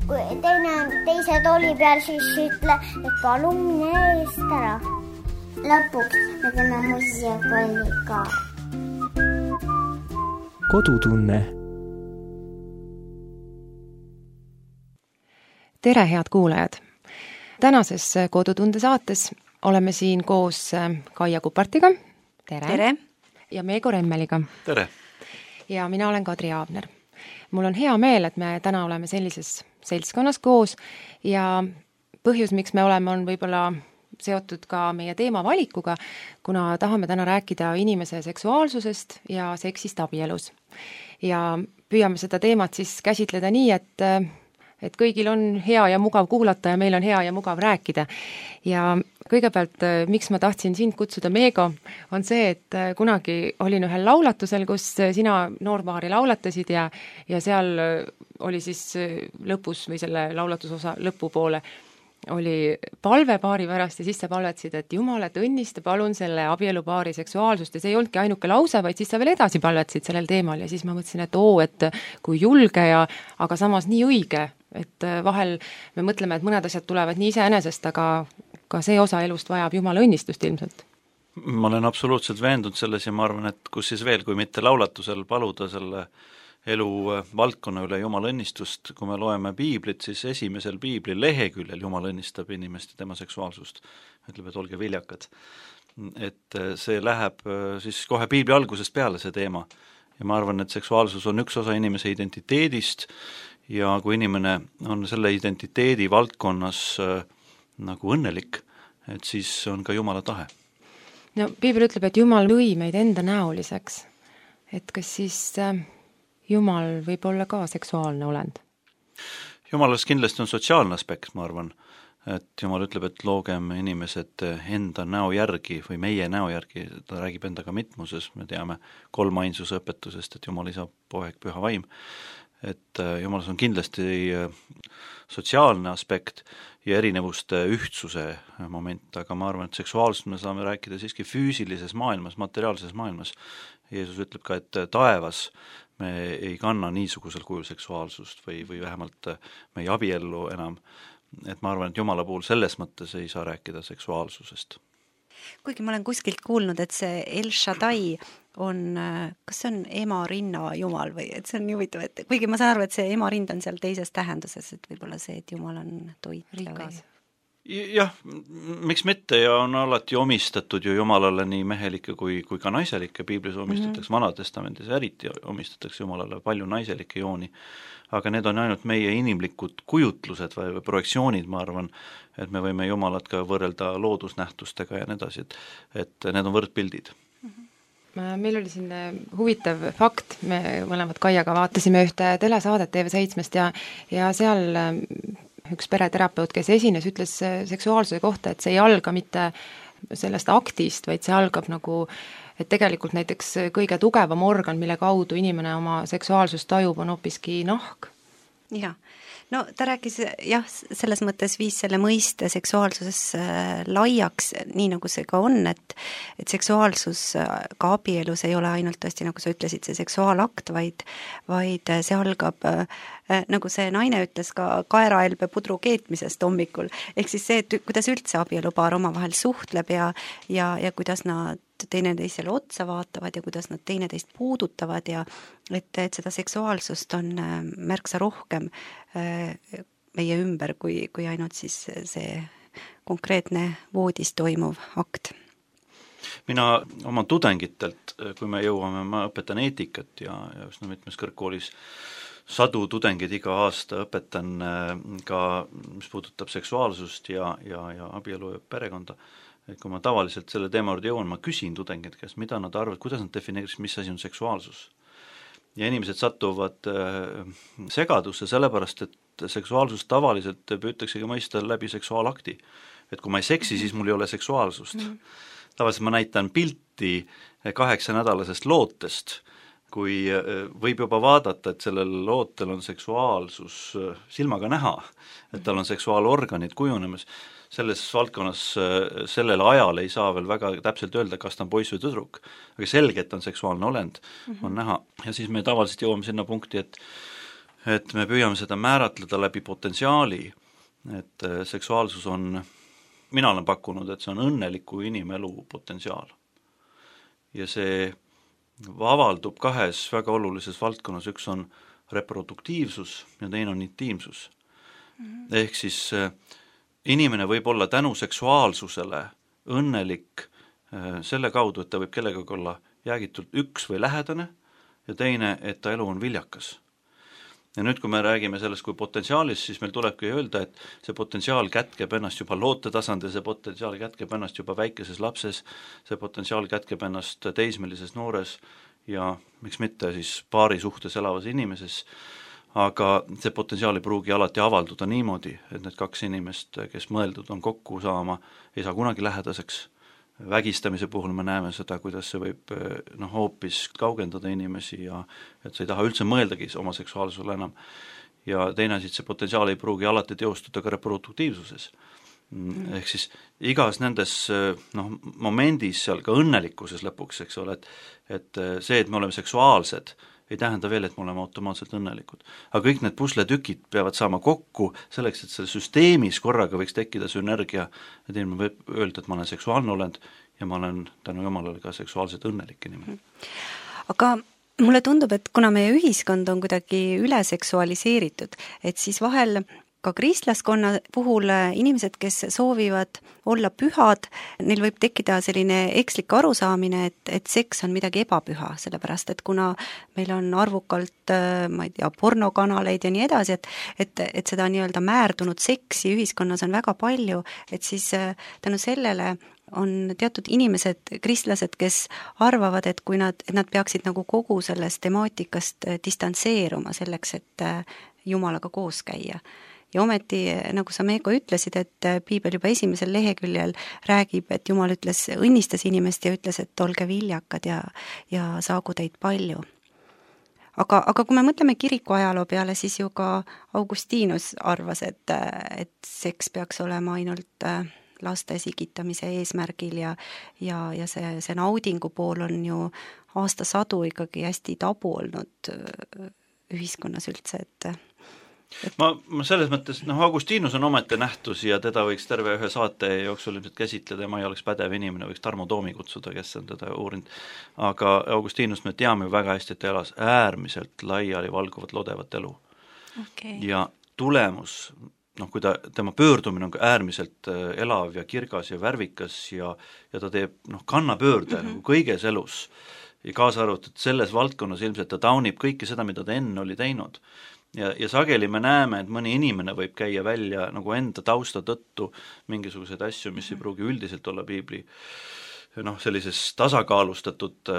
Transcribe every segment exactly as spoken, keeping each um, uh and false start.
kui teine on teise tooli peal, siis ütle, et palun mine eest ära. Lõpuks me teeme musikalli ka. Kodutunne. Tere, head kuulajad! Tänases Kodutunde saates oleme siin koos Kaia Kupartiga. Tere! Tere! Ja Meego Remmeliga. Tere! Ja mina olen Kadri Aabner. Mul on hea meel, et me täna oleme sellises seltskonnas koos ja põhjus, miks me oleme, on võib-olla seotud ka meie teema valikuga, kuna tahame täna rääkida inimese seksuaalsusest ja seksist abielus. Ja püüame seda teemat siis käsitleda nii, et et kõigil on hea ja mugav kuulata ja meil on hea ja mugav rääkida. Ja kõigepealt, miks ma tahtsin sind kutsuda, Meego, on see, et kunagi olin ühel laulatusel, kus sina noorpaari laulatasid ja, ja seal oli siis lõpus või selle laulatusosa lõpupoole oli palve paari pärast ja siis sa palvetasid, et Jumal, et õnnista palun selle abielupaari seksuaalsust ja see ei olnudki ainuke lause, vaid siis sa veel edasi palvetasid sellel teemal ja siis ma mõtlesin, et oo, et kui julge ja aga samas nii õige, et vahel me mõtleme, et mõned asjad tulevad nii iseenesest, aga ka see osa elust vajab Jumala õnnistust ilmselt. Ma olen absoluutselt veendunud selles ja ma arvan, et kus siis veel, kui mitte laulatusel paluda selle elu valdkonna üle Jumala õnnistust, kui me loeme piiblit, siis esimesel piibli leheküljel Jumal õnnistab inimest ja tema seksuaalsust. Ütleb, et olge viljakad. Et see läheb siis kohe piibli algusest peale see teema. Ja ma arvan, et seksuaalsus on üks osa inimese identiteedist ja kui inimene on selle identiteedi valdkonnas nagu õnnelik, et siis on ka Jumala tahe. No piibel ütleb, et Jumal lõi meid enda näoliseks. Et kas siis Jumal võib olla ka seksuaalne olend? Jumalas kindlasti on sotsiaalne aspekt, ma arvan, et Jumal ütleb, et loogem inimesed enda näo järgi või meie näo järgi, ta räägib endaga mitmuses, me teame kolmainsuse õpetusest, et Jumal isa, poeg, püha vaim, et Jumalas on kindlasti sotsiaalne aspekt ja erinevuste ühtsuse moment, aga ma arvan, et seksuaalsust me saame rääkida siiski füüsilises maailmas, materiaalses maailmas. Jeesus ütleb ka, et taevas me ei kanna niisugusel kujul seksuaalsust või, või vähemalt me ei abiellu enam. Et ma arvan, et Jumala puhul selles mõttes ei saa rääkida seksuaalsusest. Kuigi ma olen kuskilt kuulnud, et see El Shaddai on, kas see on ema rinna Jumal või, et see on huvitav, et kuigi ma saan aru, et see ema rind on seal teises tähenduses, et võib-olla see, et Jumal on toit rikas. Jah, miks mitte ja on alati omistatud ju Jumalale nii mehelikke kui, kui ka naiselikke, piiblis omistatakse mm-hmm. Vanatestamendis, eriti omistatakse Jumalale palju naiselikke jooni, aga need on ainult meie inimlikud kujutlused või, või projektsioonid, ma arvan, et me võime Jumalat ka võrrelda loodusnähtustega ja nii edasi, et, et need on võrdpildid. Mm-hmm. Meil oli siin huvitav fakt, me mõlemad Kaiaga vaatasime ühte telesaadet T V seitsmest ja, ja seal üks pereterapeut, kes esines, ütles seksuaalsuse kohta, et see ei alga mitte sellest aktist, vaid see algab nagu, et tegelikult näiteks kõige tugevam organ, mille kaudu inimene oma seksuaalsust tajub, on hoopiski nahk. Jah, no ta rääkis, jah, selles mõttes viis selle mõiste seksuaalsuses laiaks, nii nagu see ka on, et, et seksuaalsus ka abielus ei ole ainult tõesti, nagu sa ütlesid, see seksuaalakt, vaid, vaid see algab nagu see naine ütles ka kaeraelbe pudru keetmisest hommikul, ehk siis see, et kuidas üldse abielupaar omavahel suhtleb ja, ja, ja kuidas nad teineteisele otsa vaatavad ja kuidas nad teineteist puudutavad ja et, et seda seksuaalsust on märksa rohkem meie ümber, kui, kui ainult siis see konkreetne voodis toimuv akt. Mina oma tudengitelt, kui me jõuame, ma õpetan eetikat ja, ja just mitmes kõrgkoolis sadu tudengid iga aasta õpetan ka, mis puudutab seksuaalsust ja, ja, ja abielu ja perekonda. Et kui ma tavaliselt selle teema juurde jõuan, ma küsin tudengid käest, mida nad arvavad, kuidas nad defineeriks, mis asi on seksuaalsus. Ja inimesed satuvad segadusse sellepärast, et seksuaalsus tavaliselt püütaksegi mõista läbi seksuaalakti. Et kui ma ei seksi, siis mul ei ole seksuaalsust. Mm-hmm. Tavaliselt ma näitan pilti kaheksa nädalasest lootest, kui võib juba vaadata, et sellel lootel on seksuaalsus silmaga näha, et tal on seksuaalorganid kujunemas, selles valdkonnas sellel ajal ei saa veel väga täpselt öelda, kas ta on poiss või tüdruk, aga selge, et on seksuaalne olend, mm-hmm. on näha. Ja siis me tavaliselt jõuame sinna punkti, et et me püüame seda määratleda läbi potentsiaali, et seksuaalsus on, mina olen pakkunud, et see on õnneliku inimelu potentsiaal. Ja see avaldub kahes väga olulises valdkonnas, üks on reproduktiivsus ja teine on intiimsus. Mm-hmm. Ehk siis inimene võib olla tänu seksuaalsusele õnnelik selle kaudu, et ta võib kellegagi olla jäägitult üks või lähedane ja teine, et ta elu on viljakas. Ja nüüd, kui me räägime sellest kui potentsiaalist, siis meil tulebki öelda, et see potentsiaal kätkeb ennast juba loote tasandil, see potentsiaal kätkeb ennast juba väikeses lapses, see potentsiaal kätkeb ennast teismelises noores ja miks mitte siis paari suhtes elavas inimeses, aga see potentsiaal ei pruugi alati avalduda niimoodi, et need kaks inimest, kes mõeldud on kokku saama, ei saa kunagi lähedaseks. Vägistamise puhul me näeme seda, kuidas see võib noh, hoopis kaugendada inimesi ja et sa ei taha üldse mõeldagi oma seksuaalsusele enam. Ja teine asi, et see potentsiaal ei pruugi alati teostuda ka reproduktiivsuses. Mm. Ehk siis igas nendes noh, momendis seal ka õnnelikkuses lõpuks, eks ole, et, et see, et me oleme seksuaalsed, ei tähenda veel, et me oleme automaatselt õnnelikud. Aga kõik need pusletükid peavad saama kokku selleks, et selle süsteemis korraga võiks tekkida sünergia, et inimene võib öelda, et ma olen seksuaalne olend ja ma olen tänu Jumalale ka seksuaalselt õnnelik inimene. Aga mulle tundub, et kuna meie ühiskond on kuidagi üle seksualiseeritud, et siis vahel ka kristlaskonna puhul inimesed, kes soovivad olla pühad, neil võib tekkida selline ekslik arusaamine, et, et seks on midagi ebapüha, sellepärast et kuna meil on arvukalt, ma ei tea, pornokanaleid ja nii edasi, et, et, et seda nii-öelda määrdunud seksi ühiskonnas on väga palju, et siis tänu sellele on teatud inimesed, kristlased, kes arvavad, et kui nad, et nad peaksid nagu kogu sellest temaatikast distantseeruma selleks, et Jumalaga koos käia. Ja ometi, nagu sa Meeko ütlesid, et piibel juba esimesel leheküljel räägib, et Jumal ütles, õnnistas inimest ja ütles, et olge viljakad ja, ja saagu teid palju. Aga, aga kui me mõtleme kiriku ajaloo peale, siis ju ka Augustinus arvas, et, et seks peaks olema ainult laste sigitamise eesmärgil ja, ja, ja see, see naudingu pool on ju aastasadu ikkagi hästi tabu olnud ühiskonnas üldse, et Et... Ma, ma selles mõttes, noh, Augustinus on omete nähtus ja teda võiks terve ühe saate jooksul ilmselt käsitleda ja ma ei oleks pädev inimene, võiks Tarmo Toomi kutsuda, kes on teda uurinud. Aga Augustinus me teame ju väga hästi, et ta elas äärmiselt laiali valguvat lodevat elu. Okay. Ja tulemus, noh, kui ta, tema pöördumine on äärmiselt elav ja kirgas ja värvikas ja, ja ta teeb, noh, kannapöörde mm-hmm. nagu kõiges elus ja kaasa arvatud selles valdkonnas ilmselt ta taunib kõike seda, mida ta enne oli teinud. Ja, ja sageli me näeme, et mõni inimene võib käia välja nagu enda tausta tõttu mingisuguseid asju, mis ei pruugi üldiselt olla piibli noh, sellises tasakaalustatud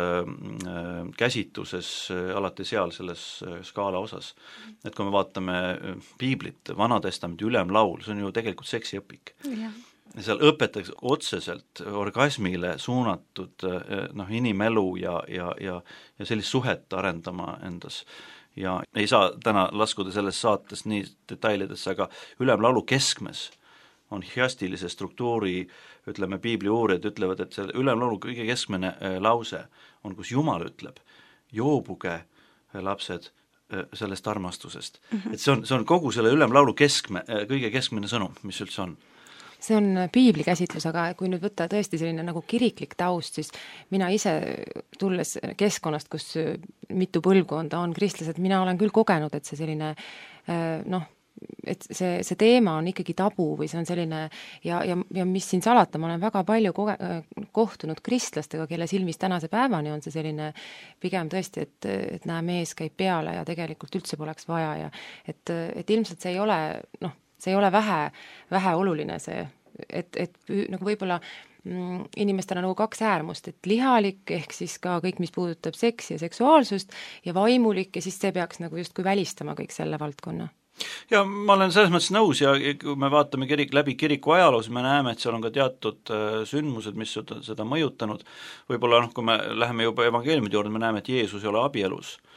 äh, käsitluses äh, alati seal selles äh, skaala osas. Et kui me vaatame äh, piiblit, Vanatestamendi ülemlaul, see on ju tegelikult seksiõpik. Ja. Ja seal õpetatakse otseselt orgasmile suunatud äh, noh, inimelu ja, ja, ja, ja sellist suhet arendama endas. Ja ei saa täna laskuda selles saates nii detailidesse, aga ülemlaulu keskmes on hiastilise struktuuri, ütleme, piibli uurijad ütlevad, et selle ülemlaulu kõige keskmene lause on, kus Jumal ütleb, joobuge lapsed sellest armastusest. Mm-hmm. Et see on, see on kogu selle ülemlaulu keskme, kõige keskmine sõnum, mis üldse on. See on piibli käsitlus, aga kui nüüd võtta tõesti selline nagu kiriklik taust, siis mina ise tulles keskkonnast, kus mitu põlvkonda on kristlased, mina olen küll kogenud, et see selline noh, et see, see teema on ikkagi tabu või see on selline ja, ja, ja mis siin salata, ma olen väga palju koge, kohtunud kristlastega, kelle silmis tänase päevani on see selline pigem tõesti, et, et näe, mees käib peale ja tegelikult üldse poleks vaja ja et, et ilmselt see ei ole, noh, see ei ole vähe, vähe oluline see, et, et nagu võib-olla mm, inimestel on nagu kaks äärmust, et lihalik ehk siis ka kõik, mis puudutab seksi ja seksuaalsust ja vaimulik ja siis see peaks nagu justkui välistama kõik selle valdkonna. Ja ma olen selles mõttes nõus ja kui me vaatame kirik, läbi kiriku ajaloos, me näeme, et seal on ka teatud sündmused, mis seda, seda mõjutanud. Võib-olla, noh, kui me läheme juba evangeeliumide juurde, me näeme, et Jeesus ei ole abielus.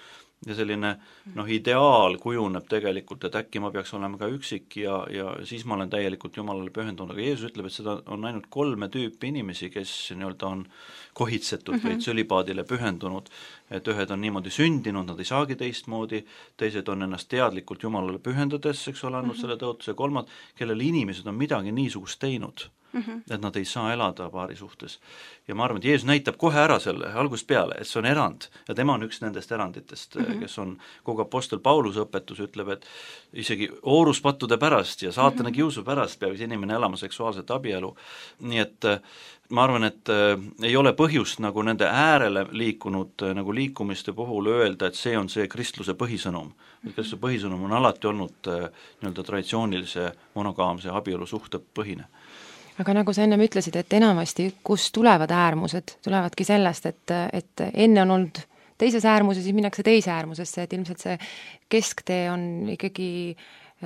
ja selline noh, ideaal kujuneb tegelikult, et äkki ma peaks olema ka üksik ja, ja siis ma olen täielikult Jumalale pühendunud, aga Jeesus ütleb, et seda on ainult kolme tüüpi inimesi, kes nii-öelda on kohitsetud mm-hmm. või tsölibaadile pühendunud, et ühed on niimoodi sündinud, nad ei saagi teistmoodi, teised on ennast teadlikult Jumalale pühendades, eks ole, andnud mm-hmm. selle tõotuse, kolmad, kellel inimesed on midagi niisugust teinud, mm-hmm. et nad ei saa elada paari suhtes. Ja ma arvan, et Jeesus näitab kohe ära selle algusest peale, et see on erand ja tema on üks nendest eranditest mm, -hmm. kes on, kogu apostel Pauluse õpetus ütleb, et isegi ooruspattude pärast ja saatana mm -hmm. kiusu pärast peaks inimene elama seksuaalset abielu. Nii et ma arvan, et äh, ei ole põhjust nagu nende äärele liikunud äh, nagu liikumiste puhul öelda, et see on see kristluse põhisõnum. Mm -hmm. Kristluse põhisõnum on alati olnud äh, nii-öelda traditsioonilise monogaamse abielu suhte põhine. Aga nagu sa ennem ütlesid, et enamasti, kus tulevad äärmused, tulevadki sellest, et, et enne on olnud teises äärmuses, siis minnakse teise äärmusesse, et ilmselt see kesktee on ikkagi,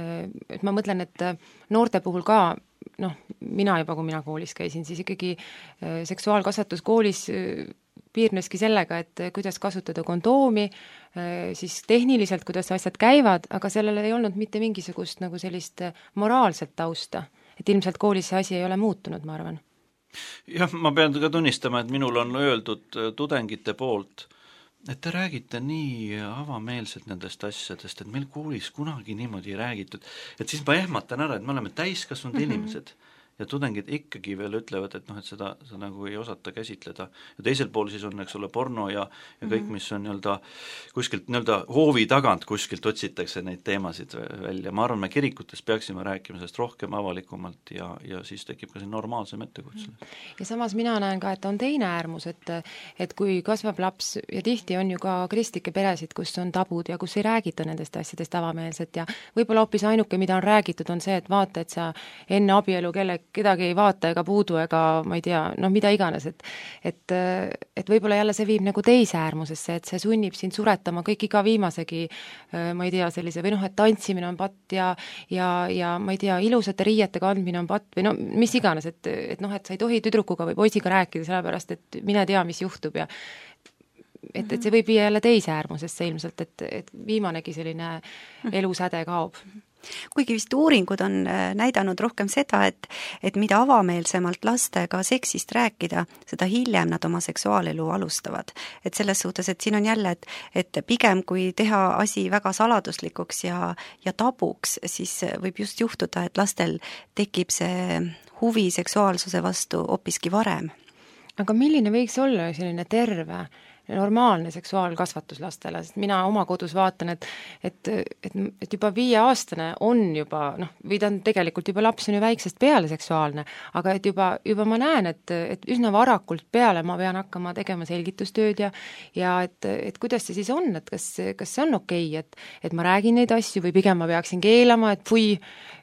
et ma mõtlen, et noorte puhul ka, noh, mina juba, kui mina koolis käisin, siis ikkagi seksuaalkasvatus koolis piirneski sellega, et kuidas kasutada kondoomi, siis tehniliselt, kuidas asjad käivad, aga sellel ei olnud mitte mingisugust nagu sellist moraalset tausta. Et ilmselt koolis see asi ei ole muutunud, ma arvan. Jah, ma pean ka tunnistama, et minul on öeldud tudengite poolt, et te räägite nii avameelselt nendest asjadest, et meil koolis kunagi niimoodi ei räägitud, et siis ma ehmatan ära, et me oleme täiskasvanud mm-hmm. inimesed ja tudengid ikkagi veel ütlevad, et noh, et seda, seda nagu ei osata käsitleda. Ja teisel pool siis on, eks ole, porno ja, ja kõik, mis on nii-öelda kuskilt nii-öelda hoovi tagant kuskilt otsitakse neid teemasid välja. Ma arvan, me kirikutes peaksime rääkima sellest rohkem avalikumalt ja, ja siis tekib ka see normaalsem ettekutse. Ja samas mina näen ka, et on teine äärmus, et, et kui kasvab laps ja tihti on ju ka kristlikke peresid, kus on tabud ja kus ei räägita nendest asjadest avameelselt ja võib-olla hoopis ainuke, mida on räägitud, on see, et vaata, et sa enne abielu kelle kedagi ei vaata ega puudu ega ma ei tea, noh mida iganes, et et, et võib-olla jälle see viib nagu teise äärmusesse, et see sunnib sind suretama kõik iga viimasegi, ma ei tea, sellise, või noh, et tantsimine on patt ja ja, ja ma ei tea, ilusate riiete kandmine on patt või no mis iganes, et, et noh, et sa ei tohi tüdrukuga või poisiga rääkida, sellepärast et mine tea, mis juhtub ja et, et see võib viia jälle teise äärmusesse ilmselt, et, et viimanegi selline elusäde kaob. Kuigi vist uuringud on näidanud rohkem seda, et, et mida avameelsemalt lastega seksist rääkida, seda hiljem nad oma seksuaalelu alustavad. Et selles suhtes, et siin on jälle, et, et pigem kui teha asi väga saladuslikuks ja, ja tabuks, siis võib just juhtuda, et lastel tekib see huvi seksuaalsuse vastu hoopiski varem. Aga milline võiks olla selline terve normaalne seksuaalkasvatus lastele, sest mina oma kodus vaatan, et, et, et, et juba viieaastane on juba, noh, või ta on tegelikult juba laps on ju väiksest peale seksuaalne, aga et juba, juba ma näen, et, et üsna varakult peale ma pean hakkama tegema selgitustööd ja, ja et, et kuidas see siis on, et kas, kas see on okei, et, et ma räägin neid asju või pigem ma peaksin keelama, et pui,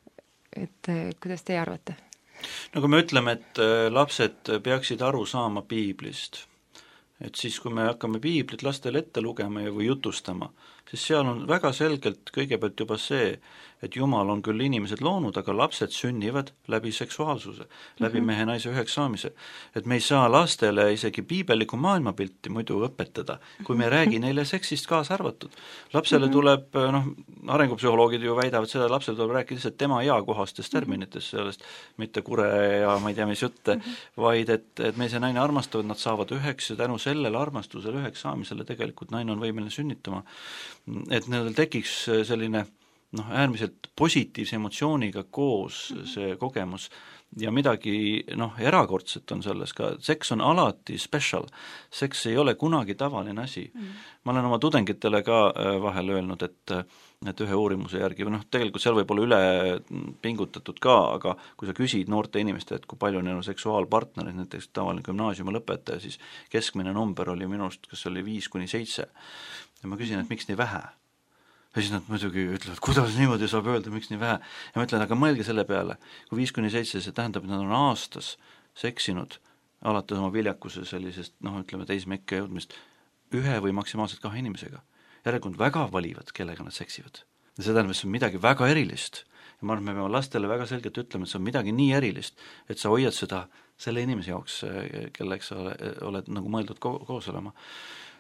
et kuidas teie arvate? No kui me ütleme, et lapsed peaksid aru saama piiblist, et siis, kui me hakkame piiblit lastele ette lugema ja või jutustama, siis seal on väga selgelt kõigepealt juba see, et Jumal on küll inimesed loonud, aga lapsed sünnivad läbi seksuaalsuse, läbi mm-hmm. mehe naise üheks saamise. Et me ei saa lastele isegi piibellikku maailmapilti muidu õpetada, kui me ei räägi neile seksist kaasa arvatud. Lapsele tuleb, noh, arengupsühholoogid ju väidavad seda, lapsele tuleb rääkida lihtsalt tema eakohastest terminitest sellest, mitte kure ja ma ei tea, mis jutte, vaid et, et mees ja naine armastavad, nad saavad üheks ja tänu sellele armastusele üheks saamisele tegelikult naine on võimeline sünnitama. Et neil tekiks selline noh, äärmiselt positiivse emotsiooniga koos see kogemus ja midagi noh, erakordset on selles ka, seks on alati special, seks ei ole kunagi tavaline asi mm.. ma olen oma tudengitele ka vahel öelnud, et, et ühe uurimuse järgi, või noh, tegelikult seal võib olla üle pingutatud ka, aga kui sa küsid noorte inimeste, et kui palju neil on seksuaalpartnerid, näiteks tavaline gümnaasiumi lõpetaja, siis keskmine number oli minust, kas oli viis kuni seitse ja ma küsin, et miks nii vähe? Ja siis nad muidugi ütlevad, kuidas niimoodi saab öelda, miks nii vähe. Ja ma ütlen, aga mõelge selle peale, kui viis kuni seitse, see tähendab, et nad on aastas seksinud alates oma viljakuse sellisest, noh, ütleme teismekka jõudmist ühe või maksimaalselt kahe inimesega. Järelikult väga valivad, kellega nad seksivad. Ja see tähendab, et see on midagi väga erilist. Ja ma arvan, me peame lastele väga selgelt ütlema, et see on midagi nii erilist, et sa hoiad seda selle inimese jaoks, kelleks sa oled nagu mõeldud ko- koos olema.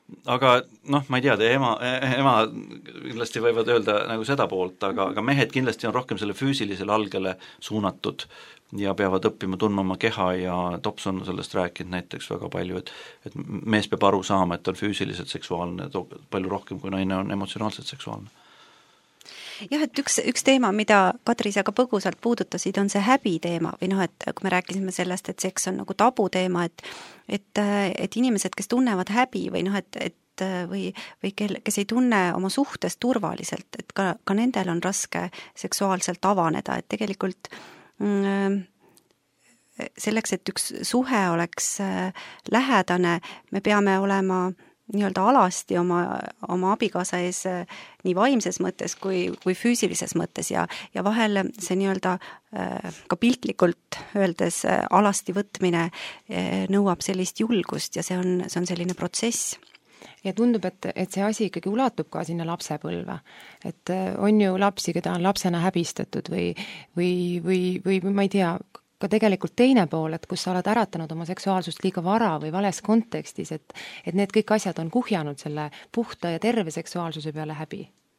aga noh, ma ei tea, te ema, ema kindlasti võivad öelda nagu seda poolt, aga, aga mehed kindlasti on rohkem selle füüsilisele algele suunatud ja peavad õppima tundma oma keha ja Tops on sellest rääkinud näiteks väga palju, et et mees peab aru saama, et ta on füüsiliselt seksuaalne palju rohkem, kui naine on emotsionaalselt seksuaalne. Jah, et üks, üks teema, mida Kadri sa ka põgusalt puudutasid, on see häbi teema või noh, et kui me rääkisime sellest, et seks on nagu tabu teema, et et, et inimesed, kes tunnevad häbi või noh, et, et või, või kel, kes ei tunne oma suhtes turvaliselt, et ka, ka nendel on raske seksuaalselt avaneda, et tegelikult mm, selleks, et üks suhe oleks lähedane, me peame olema nii-öelda alasti oma, oma abikaasa ees nii vaimses mõttes kui, kui füüsilises mõttes ja, ja vahel see nii-öelda ka piltlikult öeldes alasti võtmine nõuab sellist julgust ja see on, see on selline protsess. Ja tundub, et, et see asi ikkagi ulatub ka sinna lapsepõlve. Et on ju lapsi, keda on lapsena häbistatud või, või, või, või, või ma ei tea, ka tegelikult teine pool, et kus sa oled äratanud oma seksuaalsust liiga vara või vales kontekstis, et, et need kõik asjad on kuhjanud selle puhta ja terve seksuaalsuse peale häbi.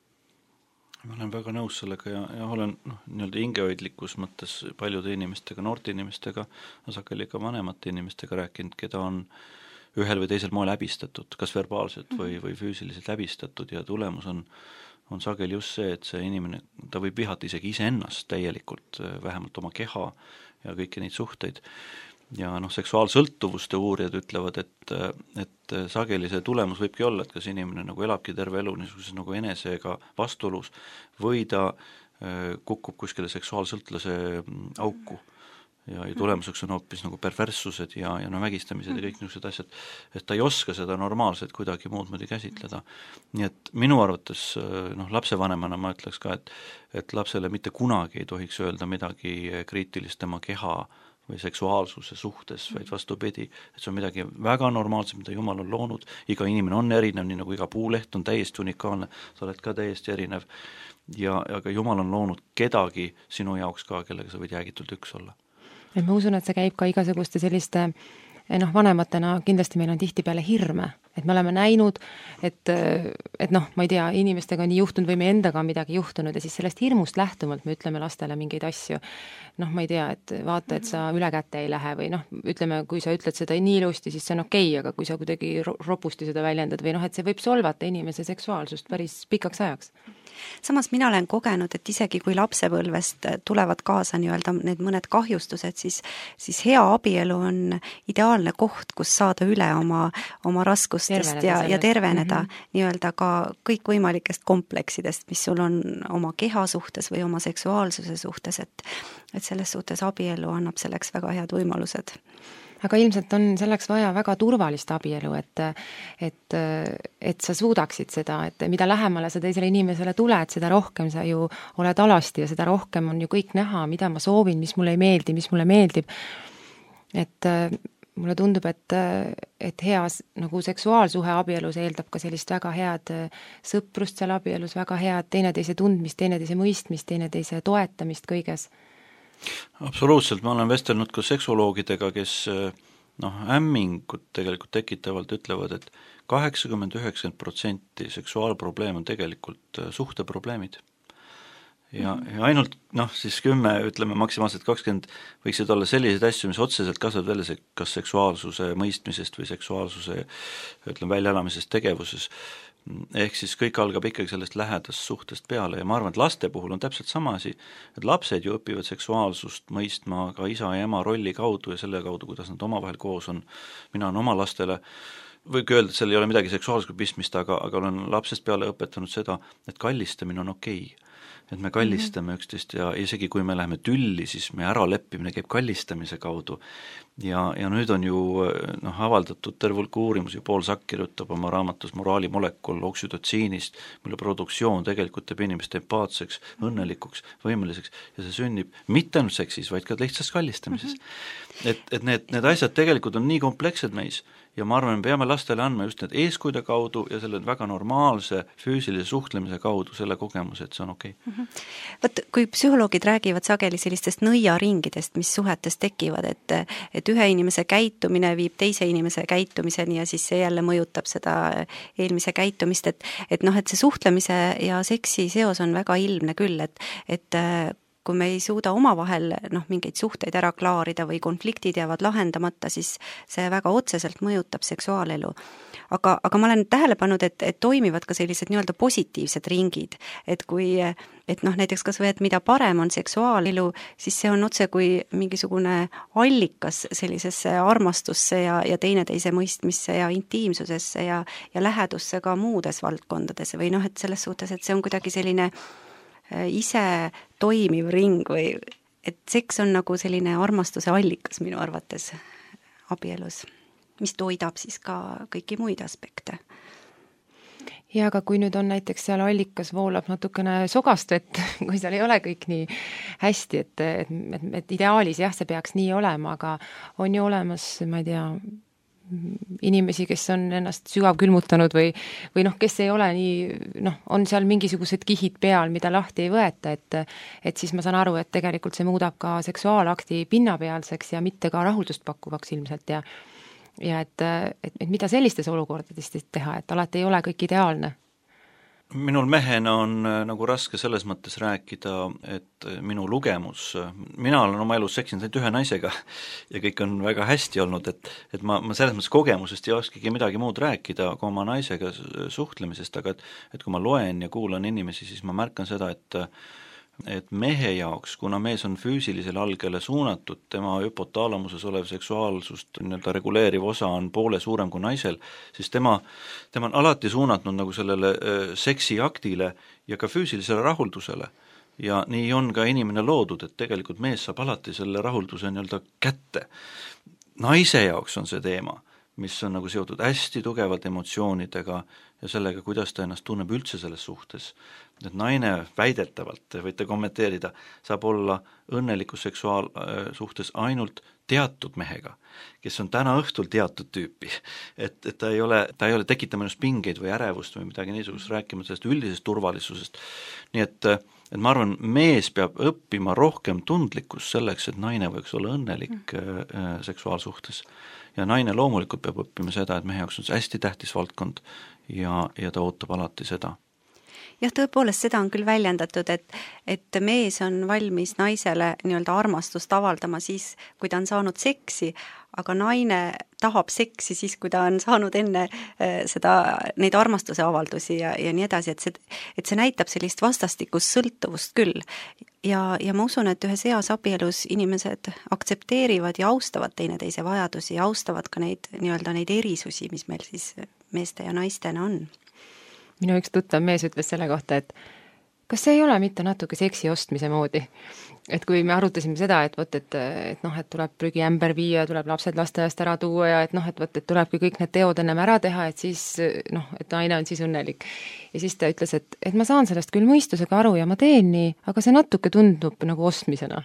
Ma olen väga nõus sellega ja, ja olen noh, nii-öelda hingehoidlikus mõttes paljude inimestega, noorte inimestega, sageli ka vanemate inimestega rääkinud, keda on ühel või teisel moel häbistatud, kas verbaalselt või, või füüsiliselt häbistatud ja tulemus on on sageli just see, et see inimene, ta võib vihata isegi iseennast täielikult, vähemalt oma keha ja kõiki neid suhteid. Ja noh, seksuaalsõltuvuste uurijad ütlevad, et, et sageli see tulemus võibki olla, et kas inimene nagu elabki terve elu niisuguses nagu enesega vastuolus või ta kukub kuskile seksuaalsõltlase auku. Ja, ja tulemuseks on hoopis nagu perverssused ja, ja no vägistamised ja kõik niisugused asjad, et ta ei oska seda normaalselt kuidagi muud moodi käsitleda. Nii et minu arvates noh, lapsevanemana ma ütleks ka, et, et lapsele mitte kunagi ei tohiks öelda midagi kriitilist tema keha või seksuaalsuse suhtes, vaid vastupidi, et see on midagi väga normaalset, mida Jumal on loonud, iga inimene on erinev, nii nagu iga puuleht on täiesti unikaalne, sa oled ka täiesti erinev ja, ja ka Jumal on loonud kedagi sinu jaoks ka, kellega sa võid jäägitult üks olla. Et ma usun, et see käib ka igasuguste selliste noh, vanematena kindlasti meil on tihtipeale hirme, et me oleme näinud, et, et noh, ma ei tea, inimestega on nii juhtunud või me endaga on midagi juhtunud ja siis sellest hirmust lähtuvalt me ütleme lastele mingeid asju. Noh, ma ei tea, et vaata, et sa üle kätte ei lähe või noh, ütleme, kui sa ütled seda nii ilusti, siis see on okei, aga kui sa kuidagi ropusti seda väljendad või noh, et see võib solvata inimese seksuaalsust päris pikaks ajaks. Samas mina olen kogenud, et isegi kui lapsepõlvest tulevad kaasa nii-öelda need mõned kahjustused, siis, siis hea abielu on ideaalne koht, kus saada üle oma, oma raskustest terveneda ja, ja terveneda mm-hmm. nii-öelda ka kõikvõimalikest kompleksidest, mis sul on oma keha suhtes või oma seksuaalsuse suhtes, et, et selles suhtes abielu annab selleks väga head võimalused. Aga ilmselt on selleks vaja väga turvalist abielu, et, et, et sa suudaksid seda, et mida lähemale sa teisele inimesele tuled, seda rohkem sa ju oled alasti ja seda rohkem on ju kõik näha, mida ma soovin, mis mulle ei meeldi, mis mulle meeldib. Et mulle tundub, et, et hea nagu seksuaalsuhe abielus eeldab ka sellist väga head sõprust seal abielus, väga head teineteise tundmist, teineteise mõistmist, teineteise toetamist kõiges. Absoluutselt, ma olen vestelnud ka seksuoloogidega, kes noh, hämmingut tegelikult tekitavalt ütlevad, et kaheksakümmend üheksakümmend protsenti seksuaalprobleem on tegelikult suhteprobleemid. Ja, ja ainult noh, siis kümme, ütleme maksimaalselt kakskümmend võiksid olla selliseid asju, mis otseselt kasvavad välja kas seksuaalsuse mõistmisest või seksuaalsuse ütleme, väljaelamisest tegevuses. Ehk siis kõik algab ikkagi sellest lähedast suhtest peale ja ma arvan, et laste puhul on täpselt sama asi, et lapsed ju õpivad seksuaalsust mõistma ka isa ja ema rolli kaudu ja selle kaudu, kuidas nad omavahel koos on. Mina on oma lastele, võiks öelda, et seal ei ole midagi seksuaalsega pistmist, aga, aga olen lapsest peale õpetanud seda, et kallistamine on okei. Et me kallistame mm-hmm. üksteist ja isegi kui me läheme tülli, siis me äraleppimine käib kallistamise kaudu. Ja, ja nüüd on ju noh, avaldatud terve hulk uurimusi, Paul Sack kirjutab oma raamatus Moraali molekul oksüdotsiinist, mille produktsioon tegelikult teeb inimest empaatseks, õnnelikuks, võimeliseks ja see sünnib mitte ainult seksis, vaid ka lihtsalt kallistamises. Mm-hmm. Et, et need, need asjad tegelikult on nii komplekssed meis ja ma arvan, me peame lastele andma just need eeskujude kaudu ja selle väga normaalse füüsilise suhtlemise kaudu selle kogemuse, et see on okei okay. mm. -hmm. Vot kui psühholoogid räägivad sageli sellistest nõiaringidest, mis suhetes tekivad, et, et ühe inimese käitumine viib teise inimese käitumiseni ja siis see jälle mõjutab seda eelmise käitumist, et, et noh, et see suhtlemise ja seksi seos on väga ilmne küll, et, et kui me ei suuda omavahel noh, mingeid suhteid ära klaarida või konfliktid jäävad lahendamata, siis see väga otseselt mõjutab seksuaalelu. Aga, aga ma olen tähele pannud, et, et toimivad ka sellised nii-öelda positiivsed ringid, et kui, et noh, näiteks kas või, et mida parem on seksuaalelu, siis see on otse kui mingisugune allikas sellisesse armastusse ja, ja teineteise mõistmisse ja intiimsusesse ja, ja lähedusse ka muudes valdkondades või noh, et selles suhtes, et see on kuidagi selline ise toimiv ring või et seks on nagu selline armastuse allikas minu arvates abielus, mis toidab siis ka kõiki muid aspekte. Ja aga kui nüüd on näiteks seal allikas voolab natukene sogast vett, kui seal ei ole kõik nii hästi, et, et, et, et ideaalis jah, see peaks nii olema, aga on ju olemas, ma ei tea, inimesi, kes on ennast sügav külmutanud või, või noh, kes ei ole nii, noh, on seal mingisugused kihid peal, mida lahti ei võeta, et et siis ma saan aru, et tegelikult see muudab ka seksuaalakti pinnapealseks ja mitte ka rahuldust pakkuvaks ilmselt ja ja et, et, et mida sellistes olukordades teha, et alati ei ole kõik ideaalne. Minul mehena on nagu raske selles mõttes rääkida, et minu lugemus, mina olen oma elus seksinud ainult ühe naisega ja kõik on väga hästi olnud, et, et ma, ma selles mõttes kogemusest ei oskagi midagi muud rääkida kui oma naisega suhtlemisest, aga et, et kui ma loen ja kuulan inimesi, siis ma märkan seda, et et mehe jaoks, kuna mees on füüsilisele algele suunatud, tema hüpotaalamuses olev seksuaalsust nii-öelda reguleeriv osa on poole suurem kui naisel, siis tema, tema on alati suunatud nagu sellele seksiaktile ja ka füüsilisele rahuldusele. Ja nii on ka inimene loodud, et tegelikult mees saab alati selle rahulduse nii-öelda kätte. Naise jaoks on see teema, mis on nagu seotud hästi tugevalt emotsioonidega ja sellega, kuidas ta ennast tunneb üldse selles suhtes. Et naine väidetavalt, võite kommenteerida, saab olla õnnelikus seksuaalsuhtes ainult teatud mehega, kes on täna õhtul teatud tüüpi. Et, et ta ei ole, ta ei ole tekitama ennast pingeid või ärevust või midagi niisugust rääkima sellest üldisest turvalisusest. Nii et, et ma arvan, mees peab õppima rohkem tundlikkust selleks, et naine võiks olla õnnelik mm. seksuaalsuhtes. Ja naine loomulikult peab õppima seda, et mehe jaoks on see hästi tähtis valdkond ja, ja ta ootab alati seda. Jah, tõepoolest seda on küll väljendatud, et, et mees on valmis naisele nii-öelda armastust avaldama siis, kui ta on saanud seksi, aga naine tahab seksi siis, kui ta on saanud enne seda, neid armastuse avaldusi ja, ja nii edasi, et see, et see näitab sellist vastastikust sõltuvust küll. Ja, ja ma usun, et ühes heas abielus inimesed aktsepteerivad ja austavad teineteise vajadusi ja austavad ka neid, nii-öelda neid erisusi, mis meil siis meeste ja naistena on. Minu üks tuttav mees ütles selle kohta, et kas see ei ole mitte natuke seksi ostmise moodi? Et kui me arutasime seda, et võt, et, et noh, et tuleb prügiämber viia, tuleb lapsed lasteaiast ära tuua ja et noh, et võt, et tulebki kõik need teod ennem ära teha, et siis noh, et naine on siis õnnelik. Ja siis ta ütles, et, et ma saan sellest küll mõistusega aru ja ma teen nii, aga see natuke tundub nagu ostmisena.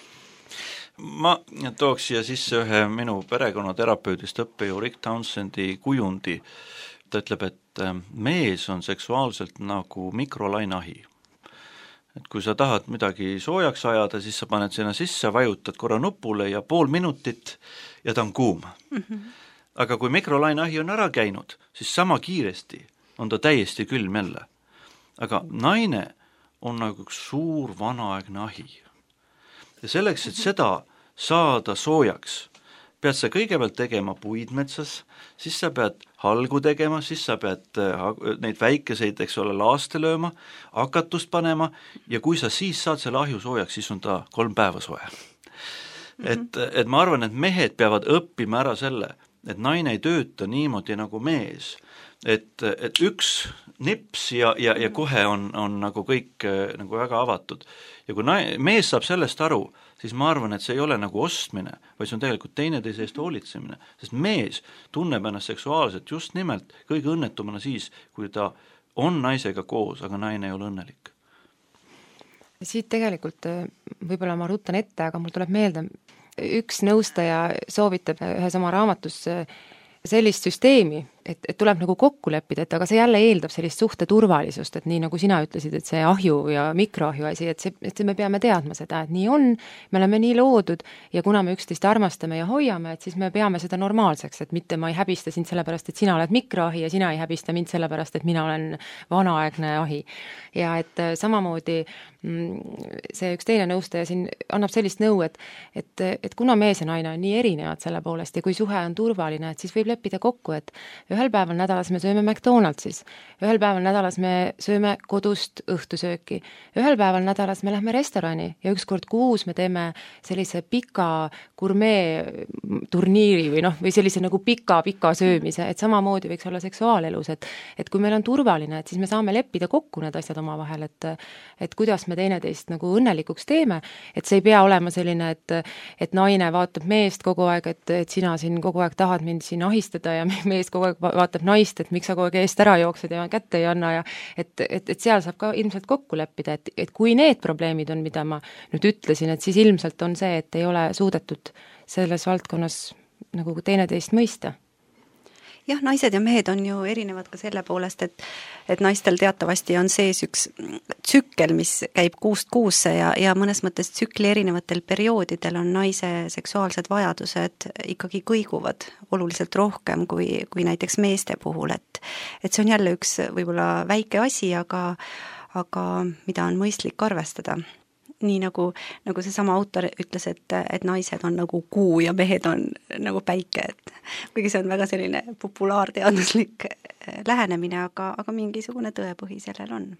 Ma tooks siia sisse ühe minu perekonnaterapeudist õppejõu Rick Townsendi kujundi. Ta ütleb, et mees on seksuaalselt nagu mikrolaineahi. Et kui sa tahad midagi soojaks ajada, siis sa paned sinna sisse, vajutad korra nupule ja pool minutit ja ta on kuum. Mm-hmm. Aga kui mikrolaineahi on ära käinud, siis sama kiiresti on ta täiesti külm jälle. Aga naine on nagu üks suur vanaaegne ahi. Ja selleks, et seda saada soojaks, pead sa kõigepealt tegema puid metsas, siis sa pead halgu tegema, siis sa pead neid väikeseid, eks ole, laaste lööma, hakatust panema ja kui sa siis saad selle ahju soojaks, siis on ta kolm päeva soe. Mm-hmm. Et, et ma arvan, et mehed peavad õppima ära selle, et naine ei tööta niimoodi nagu mees. Et, et üks nips ja, ja, ja kohe on, on nagu kõik nagu väga avatud. Ja kui naine, mees saab sellest aru, siis ma arvan, et see ei ole nagu ostmine, vaid see on tegelikult teineteise eest hoolitsemine, sest mees tunneb ennast seksuaalselt just nimelt kõige õnnetumana siis, kui ta on naisega koos, aga naine ei ole õnnelik. Siit tegelikult võib-olla ma rutan ette, aga mul tuleb meelde, üks nõustaja soovitab ühes oma raamatus sellist süsteemi, et, et tuleb nagu kokku leppida, et aga see jälle eeldab sellist suhte turvalisust, et nii nagu sina ütlesid, et see ahju ja mikroahju asi, et see, et see me peame teadma seda, et nii on, me oleme nii loodud ja kuna me üksteist armastame ja hoiame, et siis me peame seda normaalseks, et mitte ma ei häbista sind sellepärast, et sina oled mikroahi ja sina ei häbista mind sellepärast, et mina olen vanaaegne ahi. Ja et samamoodi see üks teine nõustaja siin annab sellist nõu, et, et, et kuna mees ja naine on nii erinevad selle poolest ja kui suhe on turvaline, et siis võib leppida kokku, et ühel päeval nädalas me sööme McDonaldsis, ühel päeval nädalas me sööme kodust õhtusööki, ühel päeval nädalas me lähme restorani ja üks kord kuus me teeme sellise pika gurmee turniiri või noh, või sellise nagu pika-pika söömise, et samamoodi võiks olla seksuaalelus, et, et kui meil on turvaline, et siis me saame leppida kokku need asjad omavahel, et, et kuidas me teineteist nagu õnnelikuks teeme, et see ei pea olema selline, et, et naine vaatab meest kogu aeg, et, et sina siin kogu aeg tahad mind siin ahistada ja mees kogu aeg vaatab naist, et miks sa kogu aeg eest ära jooksed ja kätte ei anna ja et, et, et seal saab ka ilmselt kokku leppida, et, et kui need probleemid on, mida ma nüüd ütlesin, et siis ilmselt on see, et ei ole suudetud selles valdkonnas nagu teineteist mõista. Jah, naised ja mehed on ju erinevad ka selle poolest, et, et naistel teatavasti on sees üks tsükkel, mis käib kuust kuusse ja, ja mõnes mõttes tsükli erinevatel perioodidel on naise seksuaalsed vajadused ikkagi kõiguvad oluliselt rohkem kui, kui näiteks meeste puhul, et, et see on jälle üks võib-olla väike asi, aga, aga mida on mõistlik arvestada. Nii nagu, nagu see sama autor ütles, et, et naised on nagu kuu ja mehed on nagu päike, et kuigi see on väga selline populaarteaduslik lähenemine, aga, aga mingisugune tõepõhi sellel on.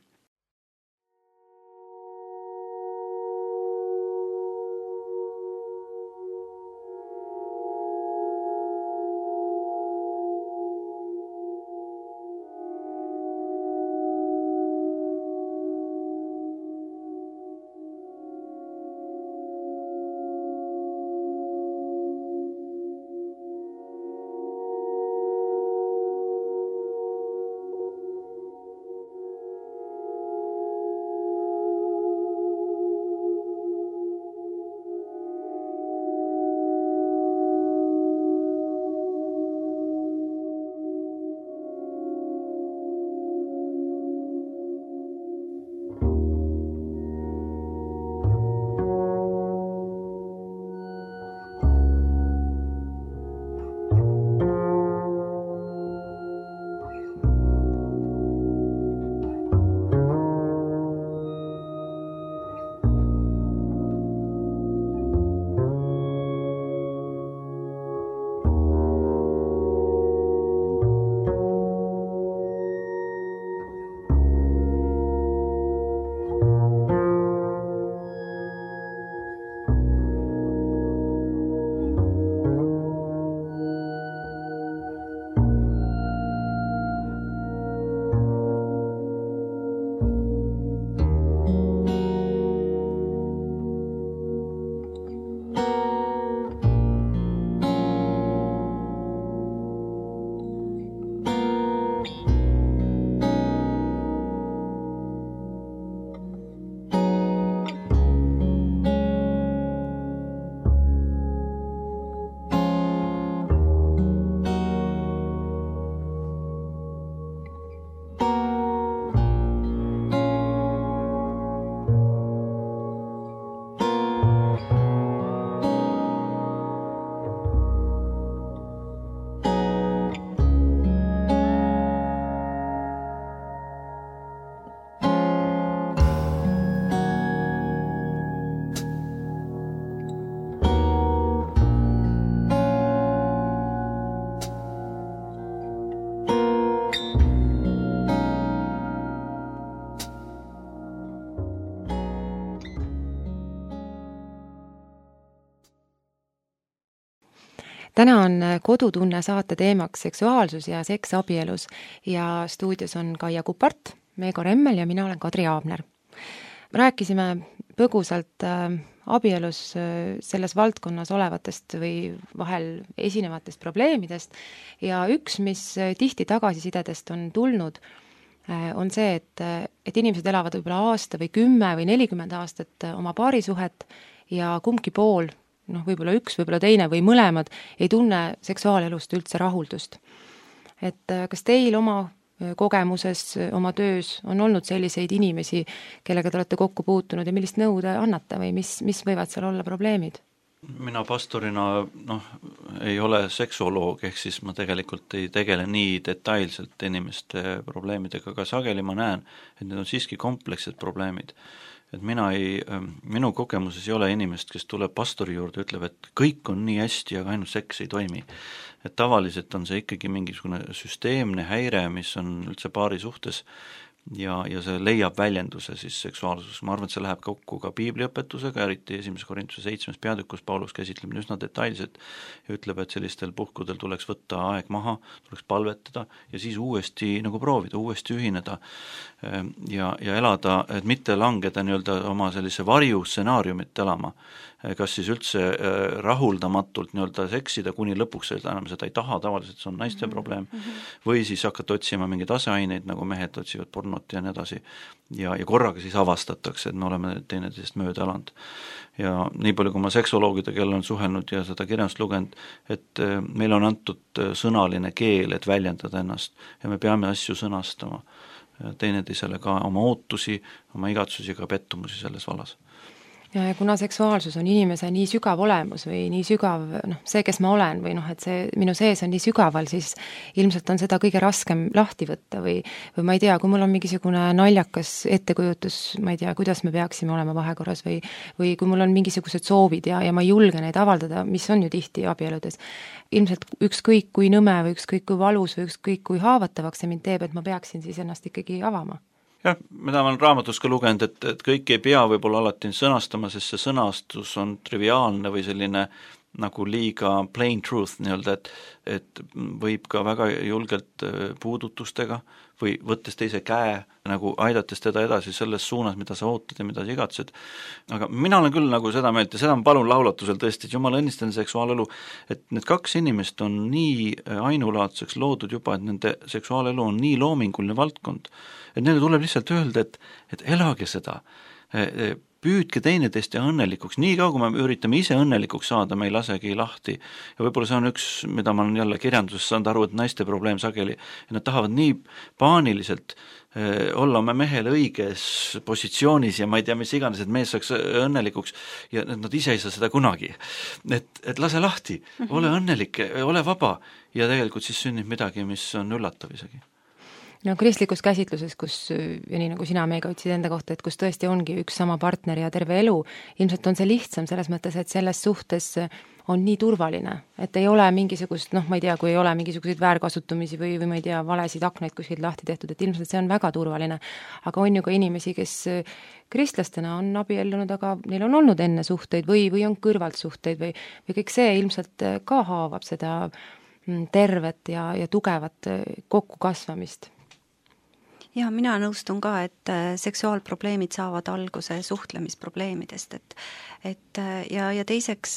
täna on Kodutunne saate teemaks seksuaalsus ja seks abielus ja stuudios on Kaia Kupart, Meego Remmel ja mina olen Kadri Aabner. Rääkisime põgusalt abielus selles valdkonnas olevatest või vahel esinevatest probleemidest ja üks, mis tihti tagasisidedest on tulnud, on see, et, et inimesed elavad võib-olla aasta või kümme või nelikümmend aastat oma paarisuhet ja kumbki pool noh, võib-olla üks, võib-olla teine või mõlemad ei tunne seksuaalelust üldse rahuldust. Et kas teil oma kogemuses, oma töös on olnud selliseid inimesi, kellega te olete kokku puutunud ja millist nõu te annate või mis, mis võivad seal olla probleemid? Mina pastorina noh, ei ole seksuoloog, ehk siis ma tegelikult ei tegele nii detailselt inimeste probleemidega, aga sageli ma näen, et need on siiski komplekssed probleemid. Et mina ei, minu kogemuses ei ole inimest, kes tuleb pastori juurde, ütleb, et kõik on nii hästi, aga ainult seks ei toimi. Et tavaliselt on see ikkagi mingisugune süsteemne häire, mis on üldse paari suhtes ja, ja see leiab väljenduse siis seksuaalsus. Ma arvan, et see läheb kokku ka piibliõpetusega, eriti esimese Korintuse seitsmes peatükk, kus Paulus käsitleb üsna detailselt ja ütleb, et sellistel puhkudel tuleks võtta aeg maha, tuleks palvetada ja siis uuesti nagu proovida, uuesti ühineda ja, ja elada, et mitte langeda nii-öelda oma sellise varju stsenaariumit elama, kas siis üldse rahuldamatult nii-öelda seksida, kuni lõpuks enam seda ei taha, tavaliselt see on naiste probleem, või siis hakata otsima mingeid aseaineid, nagu mehed otsivad pornot ja nii edasi, ja, ja korraga siis avastatakse, et me oleme teineteisest mööda elanud. Ja nii palju, kui ma seksuoloogidega kellel on suhelnud ja seda kirjandust lugenud, et meil on antud sõnaline keel, et väljendada ennast ja me peame asju sõnastama teineteisele ka oma ootusi, oma igatsusi, ka pettumusi selles vallas. Ja kuna seksuaalsus on inimese nii sügav olemus või nii sügav, noh, see, kes ma olen või noh, et see minu sees on nii sügaval, siis ilmselt on seda kõige raskem lahti võtta või, või ma ei tea, kui mul on mingisugune naljakas ettekujutus, ma ei tea, kuidas me peaksime olema vahekorras või, või kui mul on mingisugused soovid ja, ja ma ei julge neid avaldada, mis on ju tihti abieludes, ilmselt ükskõik kui nõme või ükskõik kui valus või ükskõik kui haavatavaks see mind teeb, et ma peaksin siis ennast ikkagi avama. Jah, mida ma olen raamatus ka lugenud, et, et kõik ei pea võib-olla alati sõnastama, sest see sõnastus on triviaalne või selline nagu liiga plain truth nii-öelda, et, et võib ka väga julgelt puudutustega või võttes teise käe, nagu aidates teda edasi selles suunas, mida sa ootad ja mida sa igatsed. Aga mina olen küll nagu seda meelt ja seda ma palun laulatusel tõesti, et jumal õnnistan seksuaalelu, et need kaks inimest on nii ainulaadseks loodud juba, et nende seksuaalelu on nii loominguline valdkond, et neile tuleb lihtsalt öelda, et, et elage seda, püüdke teineteist ja õnnelikuks, nii kaua, kui me üritame ise õnnelikuks saada, me ei lasegi lahti. Ja võib-olla see on üks, mida ma olen jälle kirjanduses saanud aru, et naiste probleem sageli, et nad tahavad nii paaniliselt eh, olla oma mehele õiges positsioonis ja ma ei tea, mis iganes, et mees saaks õnnelikuks ja nad ise ei saa seda kunagi. Et, et lase lahti, ole õnnelik, ole vaba ja tegelikult siis sünnib midagi, mis on üllatav isegi. No kristlikus käsitluses, kus, ja nii nagu sina meiega ütsid enda kohta, et kus tõesti ongi üks sama partner ja terve elu, ilmselt on see lihtsam selles mõttes, et selles suhtes on nii turvaline, et ei ole mingisugust, noh, ma ei tea, kui ei ole mingisuguseid väärkasutumisi või, või ma ei tea, valesid aknaid kuskilt lahti tehtud, et ilmselt see on väga turvaline. Aga on ju ka inimesi, kes kristlastena on abiellunud, aga neil on olnud enne suhteid või, või on kõrvalt suhteid või, või kõik see ilmselt ka haavab seda tervet ja, ja tugevat kokkukasvamist. Ja mina nõustun ka, et seksuaalprobleemid saavad alguse suhtlemisprobleemidest, et, et ja, ja teiseks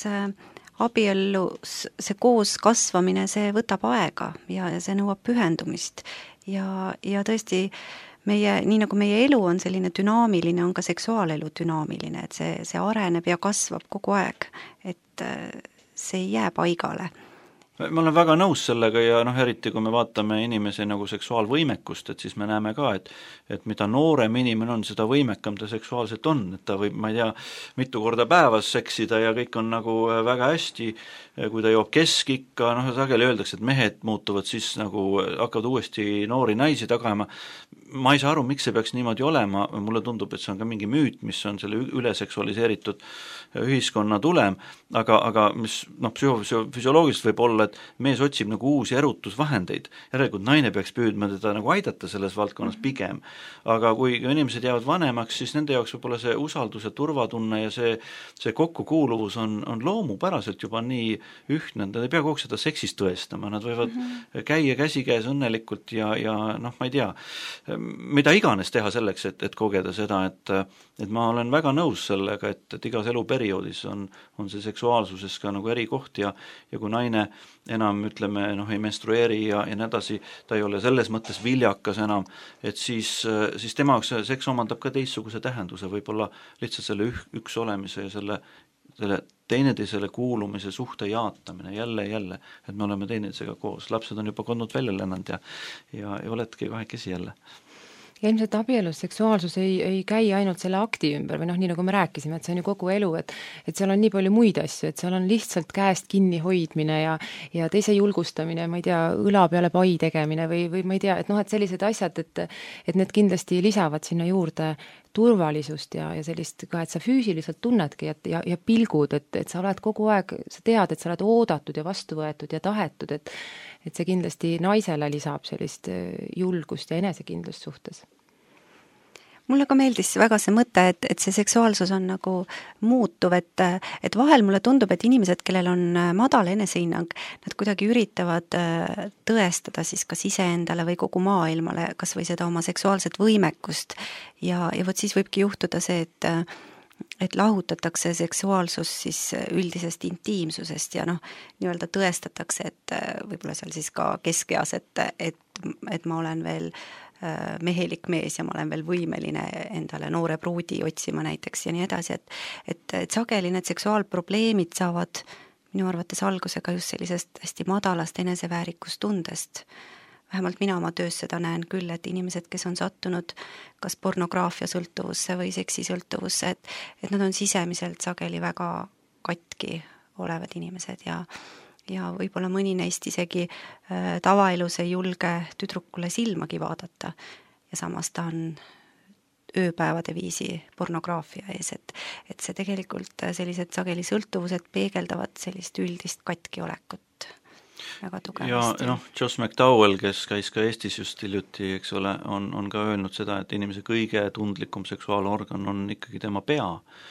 abiellus see koos kasvamine, see võtab aega ja, ja see nõuab pühendumist ja, ja tõesti meie, nii nagu meie elu on selline dünaamiline, on ka seksuaalelu dünaamiline, et see, see areneb ja kasvab kogu aeg, et see ei jää paigale. Ma olen väga nõus sellega ja noh, eriti kui me vaatame inimese nagu seksuaalvõimekust, et siis me näeme ka, et, et mida noorem inimene on, seda võimekam ta seksuaalselt on, et ta võib, ma ei tea, mitu korda päevas seksida ja kõik on nagu väga hästi, kui ta joob keskikka, noh, sageli öeldakse, et mehed muutuvad siis nagu, hakkavad uuesti noori naisi tagama. Ma ei saa aru, miks see peaks niimoodi olema, mulle tundub, et see on ka mingi müüt, mis on selle üleseksualiseeritud ühiskonna tulem, aga, aga mis noh, psühholoogiliselt võib olla, et mees otsib nagu uusi erutusvahendeid, järelikult naine peaks püüdma teda nagu aidata selles valdkonnas pigem, aga kui inimesed jäävad vanemaks, siis nende jaoks võib olla see usaldus ja turvatunne ja see, see kokkukuuluvus on, on loomupäraselt juba nii ühtne, nad ei pea kogu seda seksist tõestama, nad võivad mm -hmm. käia käsikäes õnnelikult ja, ja noh, ma ei tea, mida iganes teha selleks, et, et kogeda seda, et, et ma olen väga nõus sellega, et, et igas eluperioodis on, on see seksuaalsuses ka nagu erikoht ja, ja kui naine enam, ütleme, noh, ei menstrueeri ja, ja nii edasi, ta ei ole selles mõttes viljakas enam, et siis, siis tema seks omandab ka teistsuguse tähenduse, võib-olla lihtsalt selle üh, üks olemise ja selle selle teineteisele kuulumise suhte jaatamine jälle ja jälle, et me oleme teineteisega koos, lapsed on juba kodnud välja lennanud ja, ja, ja oledki kahekesi jälle. Ja ilmselt abielus seksuaalsus ei, ei käi ainult selle akti ümber või noh, nii nagu me rääkisime, et see on ju kogu elu, et, et seal on nii palju muid asju, et seal on lihtsalt käest kinni hoidmine ja, ja teise julgustamine, ma ei tea, õla peale pai tegemine või, või ma ei tea, et noh, et sellised asjad, et, et need kindlasti lisavad sinna juurde turvalisust ja, ja sellist ka, et sa füüsiliselt tunnedki et, ja, ja pilgud, et, et sa oled kogu aeg, sa tead, et sa oled oodatud ja vastu võetud ja tahetud, et, et see kindlasti naisele lisab sellist julgust ja enesekindlust suhtes. Mulle ka meeldis väga see mõte, et, et see seksuaalsus on nagu muutuv, et, et vahel mulle tundub, et inimesed, kellel on madal enesehinnang, nad kuidagi üritavad tõestada siis kas iseendale või kogu maailmale kas või seda oma seksuaalset võimekust ja, ja vot siis võibki juhtuda see, et et lahutatakse seksuaalsus siis üldisest intiimsusest ja noh, nii-öelda tõestatakse, et võib-olla seal siis ka keskeas, et, et, et ma olen veel mehelik mees ja ma olen veel võimeline endale noore pruudi otsima näiteks ja nii edasi, et, et, et sageli need seksuaalprobleemid saavad minu arvates algusega just sellisest hästi madalast eneseväärikustundest. Vähemalt mina oma töös seda näen küll, et inimesed, kes on sattunud kas pornograafia sõltuvusse või seksisõltuvusse, et, et nad on sisemiselt sageli väga katki olevad inimesed ja ja võib-olla mõni neist isegi äh, tavaelus ei julge tüdrukule silmagi vaadata ja samas ta on ööpäevade viisi pornograafia ees, et, et see tegelikult sellised sageli sõltuvused peegeldavad sellist üldist katki olekut väga tugevasti. Ja noh, Joss McDowell, kes käis ka Eestis just hiljuti, eks ole, on, on ka öelnud seda, et inimese kõige tundlikum seksuaalorgan on ikkagi tema pea.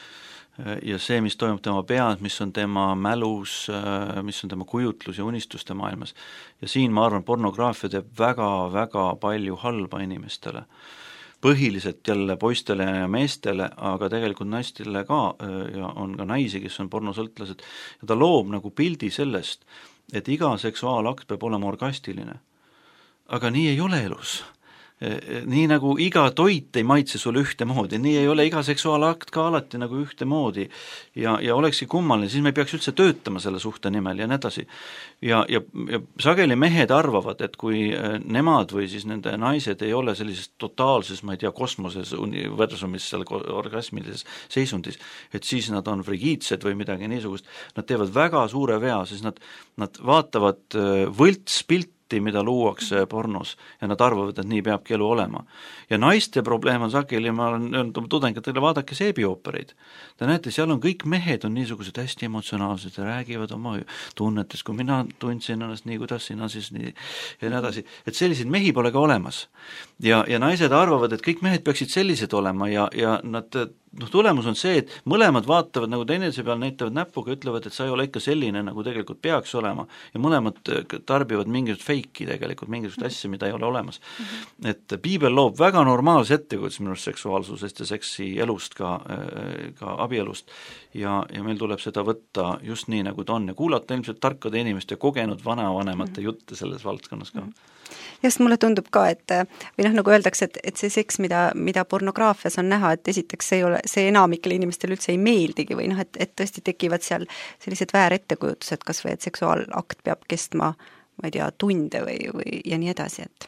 Ja see, mis toimub tema peas, mis on tema mälus, mis on tema kujutlus ja unistuste maailmas. Ja siin ma arvan, pornograafia teeb väga-väga palju halba inimestele. Põhiliselt jälle poistele ja meestele, aga tegelikult naistele ka ja on ka naisi, kes on pornosõltlased. Ja ta loob nagu pildi sellest, et iga seksuaalakt peab olema orgastiline. Aga nii ei ole elus. Nii nagu iga toit ei maitse sulle ühtemoodi, nii ei ole iga seksuaalakt ka alati nagu ühtemoodi ja, ja olekski kummaline, siis me ei peaks üldse töötama selle suhte nimel ja nii edasi. Ja, ja, ja sageli mehed arvavad, et kui nemad või siis nende naised ei ole sellises totaalses, ma ei tea, kosmoses, universumis, seal orgasmilises seisundis, et siis nad on frigiidsed või midagi niisugust, nad teevad väga suure vea, siis nad, nad vaatavad võltspilt, mida luuakse pornos ja nad arvavad, et nii peabki elu olema. Ja naiste probleem on sageli, ma olen öelnud oma tudengitele, vaadake seebioopereid. Te näete, seal on kõik mehed on niisugused hästi emotsionaalsed ja räägivad oma tunnetes, kui mina tundsin ennast nii, kuidas sina siis nii ja nii edasi. Et selliseid mehi pole ka olemas. Ja, ja naised arvavad, et kõik mehed peaksid sellised olema ja, ja nad noh, tulemus on see, et mõlemad vaatavad nagu teineteise peal, näitavad näpuga, ütlevad, et sa ei ole ikka selline, nagu tegelikult peaks olema ja mõlemad tarbivad mingisugust feiki tegelikult, mingisugust asja, mida ei ole olemas. Mm-hmm. Et piibel loob väga normaalse ettekujutuse minu seksuaalsusest ja seksi elust ka, ka abielust ja, ja meil tuleb seda võtta just nii, nagu ta on ja kuulata ilmselt tarkade inimeste kogenud vanavanemate mm-hmm. jutte selles valdkonnas ka. Mm-hmm. Just mulle tundub ka, et või noh, nagu öeldakse, et, et see seks, mida, mida pornograafias on näha, et esiteks see, ei ole, see enamikele inimestele üldse ei meeldigi või noh, et, et tõesti tekivad seal sellised väärettekujutlused, kas või et seksuaalakt peab kestma, ma ei tea, tunde või, või ja nii edasi, et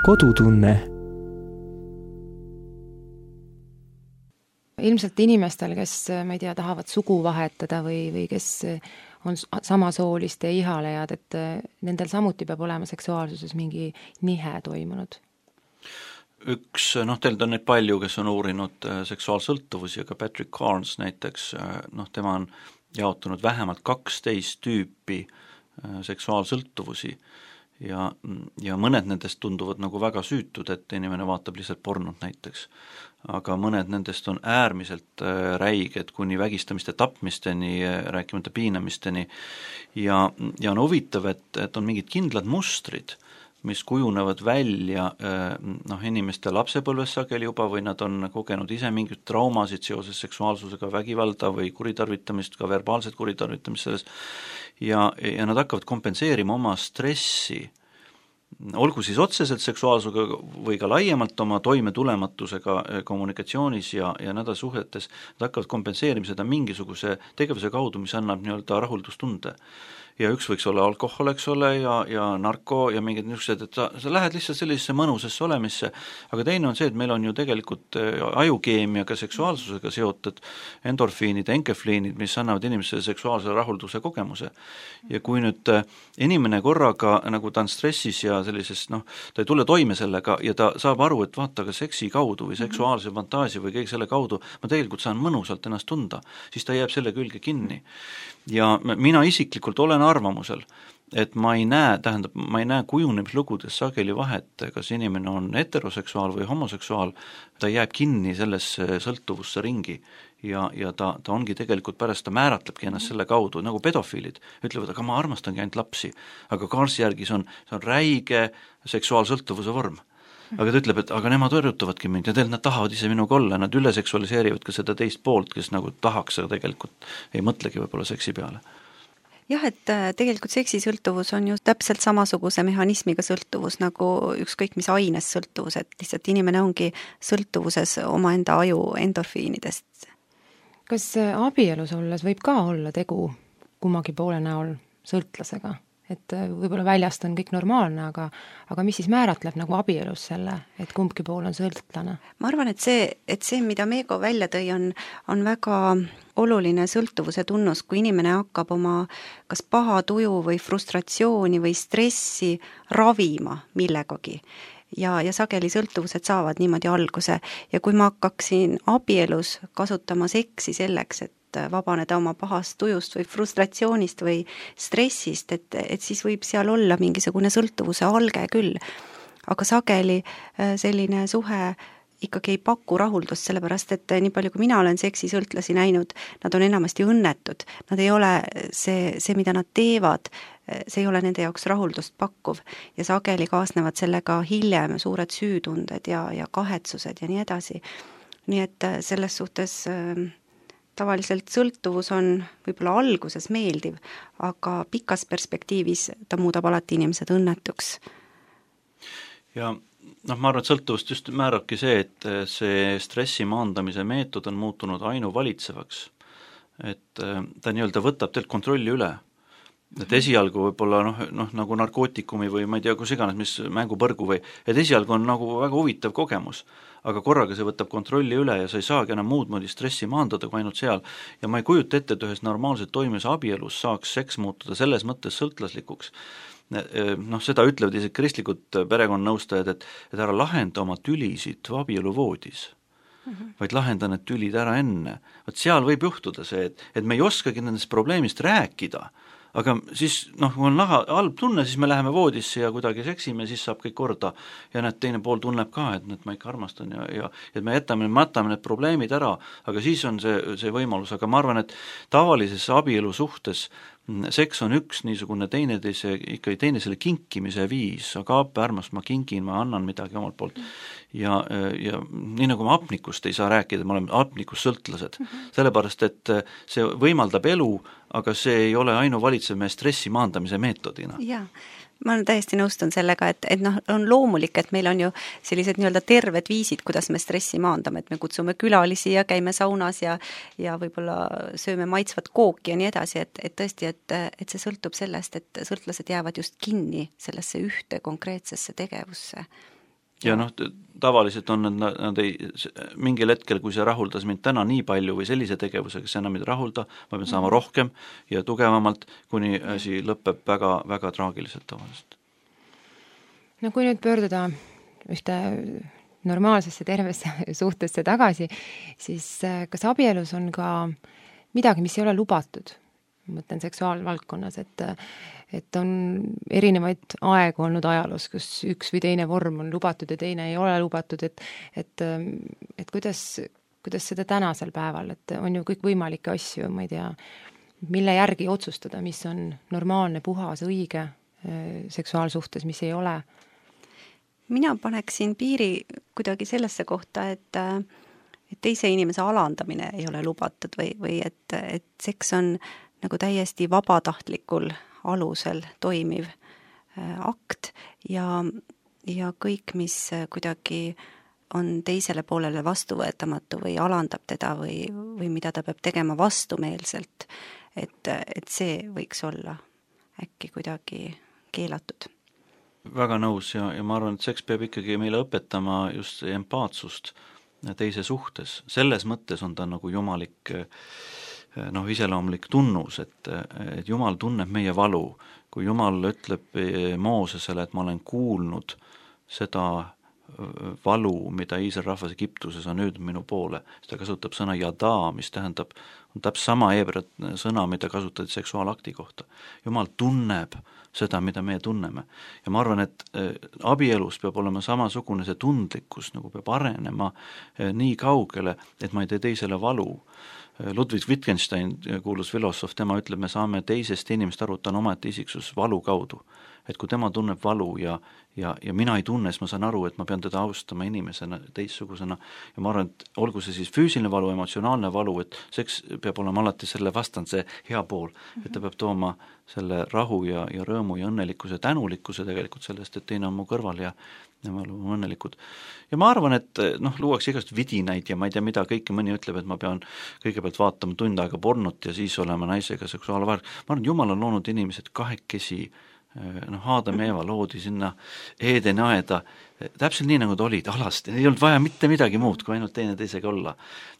kodutunne. Ilmselt inimestel, kes, ma ei tea, tahavad sugu vahetada või, või kes on samasooliste ihalejad, et nendel samuti peab olema seksuaalsuses mingi nihe toimunud. Üks, noh, teil on neid palju, kes on uurinud seksuaalsõltuvusi, aga Patrick Carnes näiteks, noh, tema on jaotunud vähemalt kaksteist tüüpi seksuaalsõltuvusi ja, ja mõned nendest tunduvad nagu väga süütud, et inimene vaatab lihtsalt pornot näiteks. Aga mõned nendest on äärmiselt räiged kuni vägistamiste tapmisteni, rääkimata piinamisteni ja, ja on huvitav, et, et on mingid kindlad mustrid, mis kujunevad välja noh, inimeste lapsepõlves sageli juba või nad on kogenud ise mingid traumasid seoses seksuaalsusega, vägivalda või kuritarvitamist, ka verbaalset kuritarvitamist selles ja, ja nad hakkavad kompenseerima oma stressi, olgu siis otseselt seksuaalsusega või ka laiemalt oma toimetulematusega kommunikatsioonis ja, ja nädal suhetes, nad hakkavad kompenseerima seda mingisuguse tegevuse kaudu, mis annab nii-öelda rahuldustunde. Ja üks võiks olla alkohol, eks ole, ja, ja narko ja mingid niisugused, et sa, sa lähed lihtsalt sellisesse mõnusesse olemisse, aga teine on see, et meil on ju tegelikult ajukeemiaga, seksuaalsusega seotud endorfiinid, enkefliinid, mis annavad inimesele seksuaalse rahulduse kogemuse. Ja kui nüüd inimene korraga, nagu ta on stressis ja sellises, noh, ta ei tule toime sellega ja ta saab aru, et vaata ka seksi kaudu või seksuaalse fantaasia või kõik selle kaudu, ma tegelikult saan mõnusalt ennast tunda, siis ta jääb selle külge kinni. Ja mina isiklikult olen arvamusel, et ma ei näe, tähendab, ma ei näe kujunemislugudes sageli vahet, kas inimene on heteroseksuaal või homoseksuaal, ta jääb kinni sellesse sõltuvusse ringi ja, ja ta, ta ongi tegelikult pärast, ta määratlebki ennast selle kaudu, nagu pedofiilid ütlevad, aga ma armastangi ainult lapsi, aga Carnesi järgi see on, see on räige seksuaalsõltuvuse vorm. Aga ta ütleb, et aga nemad võrjutavadki mind ja teil nad tahavad ise minuga olla, nad üle seksualiseerivad ka seda teist poolt, kes nagu tahaks, aga tegelikult ei mõtlegi võib-olla seksi peale. Jah, et tegelikult seksisõltuvus on ju täpselt samasuguse mehhanismiga sõltuvus nagu ükskõik mis aines sõltuvus, et lihtsalt inimene ongi sõltuvuses omaenda aju endorfiinidest. Kas abielus olles võib ka olla tegu kummagi poole näol sõltlasega? Et võib-olla väljast on kõik normaalne, aga, aga mis siis määratleb nagu abielus selle, et kumbki pool on sõltlane? Ma arvan, et see, et see, mida Meego välja tõi, on, on väga oluline sõltuvuse tunnus, kui inimene hakkab oma kas paha tuju või frustratsiooni või stressi ravima millegagi. Ja, ja sageli sõltuvused saavad niimoodi alguse ja kui ma hakkaksin abielus kasutama seksi selleks, et vabaneda oma pahast tujust või frustratsioonist või stressist, et, et siis võib seal olla mingisugune sõltuvuse alge küll. Aga sageli selline suhe ikkagi ei paku rahuldust, sellepärast et nii palju, kui mina olen seksisõltlasi näinud, nad on enamasti õnnetud. Nad ei ole see, see, mida nad teevad, see ei ole nende jaoks rahuldust pakkuv ja sageli kaasnevad sellega hiljem suured süütunded ja, ja kahetsused ja nii edasi. Nii et selles suhtes tavaliselt sõltuvus on võib-olla alguses meeldiv, aga pikas perspektiivis ta muudab alati inimesed õnnetuks. Ja noh, ma arvan, et sõltuvust just määrabki see, et see stressi maandamise meetod on muutunud ainuvalitsevaks. Et ta nii-öelda võtab teilt kontrolli üle. Et esialgu võib-olla noh, noh, nagu narkootikumi või ma ei tea, kus iganes, mis mängupõrgu või, et esialgu on nagu väga huvitav kogemus, aga korraga see võtab kontrolli üle ja sa ei saagi enam muud moodi stressi maandada kui ainult seal. Ja ma ei kujuta ette, et ühes normaalselt toimis abielus saaks seks muutuda selles mõttes sõltlaslikuks. Noh, seda ütlevad isegi kristlikud perekonnanõustajad, et, et ära lahenda oma tülisid abieluvoodis, mm-hmm. vaid lahenda need tülid ära enne. Vaat seal võib juhtuda see, et, et me ei oskagi nendest probleemist rääkida, aga siis, noh, kui on naha, halb tunne, siis me läheme voodisse ja kuidagi seksime, siis saab kõik korda ja need teine pool tunneb ka, et need ma ikka armastan ja, ja et me jätame, matame need probleemid ära, aga siis on see, see võimalus, aga ma arvan, et tavalises abielu suhtes seks on üks niisugune teineteise, ikka teinesele kinkimise viis, aga appe armas, ma kinkin, ma annan midagi omalt poolt ja, ja nii nagu me apnikust ei saa rääkida, me oleme apnikust sõltlased, mm-hmm. sellepärast et see võimaldab elu, aga see ei ole ainuvalitsev meie stressi maandamise meetodina. Jaa, ma täiesti nõustun sellega, et, et noh, on loomulik, et meil on ju sellised nii-öelda terved viisid, kuidas me stressi maandame, et me kutsume külalisi ja käime saunas ja, ja võib-olla sööme maitsvat kooki ja nii edasi, et, et tõesti, et, et see sõltub sellest, et sõltlased jäävad just kinni sellesse ühte konkreetsesse tegevusse. ja noh, tavaliselt on nad, nad ei, mingil hetkel, kui see rahuldas mind täna nii palju või sellise tegevusega, see enam ei rahulda, ma pean saama rohkem ja tugevamalt, kuni asi lõpeb väga, väga traagiliselt tavaliselt. No kui nüüd pöörduda ühte normaalsesse tervesse suhtesse tagasi, siis kas abielus on ka midagi, mis ei ole lubatud? Ma mõtlen seksuaalvaldkonnas, et, et on erinevaid aegu olnud ajaloos, kus üks või teine vorm on lubatud ja teine ei ole lubatud, et, et, et kuidas, kuidas seda tänasel päeval, et on ju kõik võimalikke asju, ma ei tea, mille järgi otsustada, mis on normaalne, puhas, õige seksuaalsuhtes, mis ei ole? Mina paneksin piiri kuidagi sellesse kohta, et et teise inimese alandamine ei ole lubatud või, või et, et seks on nagu täiesti vabatahtlikul alusel toimiv akt ja, ja kõik, mis kuidagi on teisele poolele vastuvõetamatu või alandab teda või, või mida ta peab tegema vastumeelselt, et, et see võiks olla äkki kuidagi keelatud. Väga nõus ja, ja ma arvan, et seks peab ikkagi meile õpetama just empaatsust teise suhtes. Selles mõttes on ta nagu jumalik noh, iseloomulik tunnus, et, et Jumal tunneb meie valu. Kui Jumal ütleb Moosesele, et ma olen kuulnud seda valu, mida Iisraeli rahvas Egiptuses on nüüd minu poole, siis ta kasutab sõna jada, mis tähendab, on täpselt sama heebrat sõna, mida kasutati seksuaalakti kohta. Jumal tunneb seda, mida meie tunneme. Ja ma arvan, et abielus peab olema samasugune see tundlikkus, nagu peab arenema nii kaugele, et ma ei tee teisele valu. Ludwig Wittgenstein, kuulus filosoof, tema ütleb, me saame teisest inimest aru, ta on ometi isiksus valu kaudu. Et kui tema tunneb valu ja, ja, ja mina ei tunne, siis ma saan aru, et ma pean teda austama inimesena, teistsugusena ja ma arvan, et olgu see siis füüsiline valu, emotsionaalne valu, et seks peab olema alati selle vastand see hea pool, et ta peab tooma selle rahu ja, ja rõõmu ja õnnelikkuse, tänulikkuse tegelikult sellest, et teine on mu kõrval ja ja me oleme õnnelikud. Ja ma arvan, et noh, luuakse igast vidinaid ja ma ei tea mida, kõike mõni ütleb, et ma pean kõigepealt vaatama tund aega pornot ja siis olema naisega seksuaalvaar. Ma arvan, Jumal on loonud inimesed kahekesi, noh, Aadam ja Eeva loodi sinna Eedeni aeda, täpselt nii, nagu ta olid, alasti, ei olnud vaja mitte midagi muud, kui ainult teine teisega olla.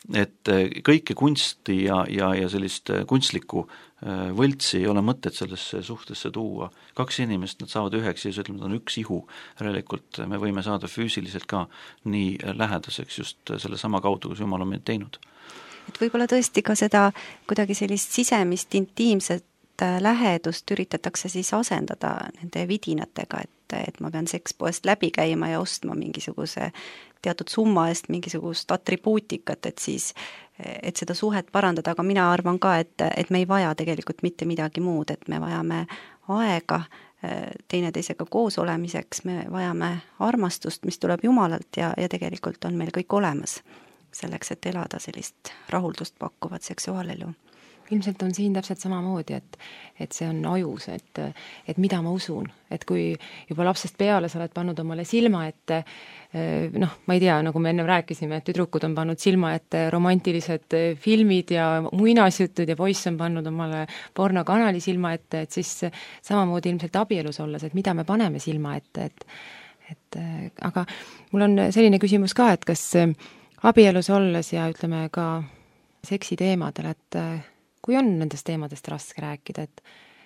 Et kõike kunsti ja, ja, ja sellist kunstlikku võltsi ei ole mõtet sellesse suhtesse tuua. Kaks inimest, nad saavad üheks ja siis ütleme, nad on üks ihu. Järelikult me võime saada füüsiliselt ka nii lähedaseks just selle sama kaudu, kus Jumal on meid teinud. Et võib-olla tõesti ka seda kuidagi sellist sisemist intiimset lähedust üritatakse siis asendada nende vidinatega, et, et ma pean sekspoest läbi käima ja ostma mingisuguse teatud summa eest mingisugust atribuutikat, et siis et seda suhet parandada, aga mina arvan ka, et, et me ei vaja tegelikult mitte midagi muud, et me vajame aega teineteisega koos olemiseks, me vajame armastust, mis tuleb Jumalalt ja, ja tegelikult on meil kõik olemas selleks, et elada sellist rahuldust pakkuvat seksuaalelu. Ilmselt on siin täpselt samamoodi, et, et see on ajus, et, et mida ma usun, et kui juba lapsest peale sa oled pannud omale silma ette, noh, ma ei tea, nagu me enne rääkisime, et tüdrukud on pannud silma ette romantilised filmid ja muinasjutud ja poiss on pannud omale pornokanali silma ette, et siis samamoodi ilmselt abielus olles, et mida me paneme silma ette, et, et aga mul on selline küsimus ka, et kas abielus olles ja ütleme ka seksi teemadel, et kui on nendest teemadest raske rääkida, et,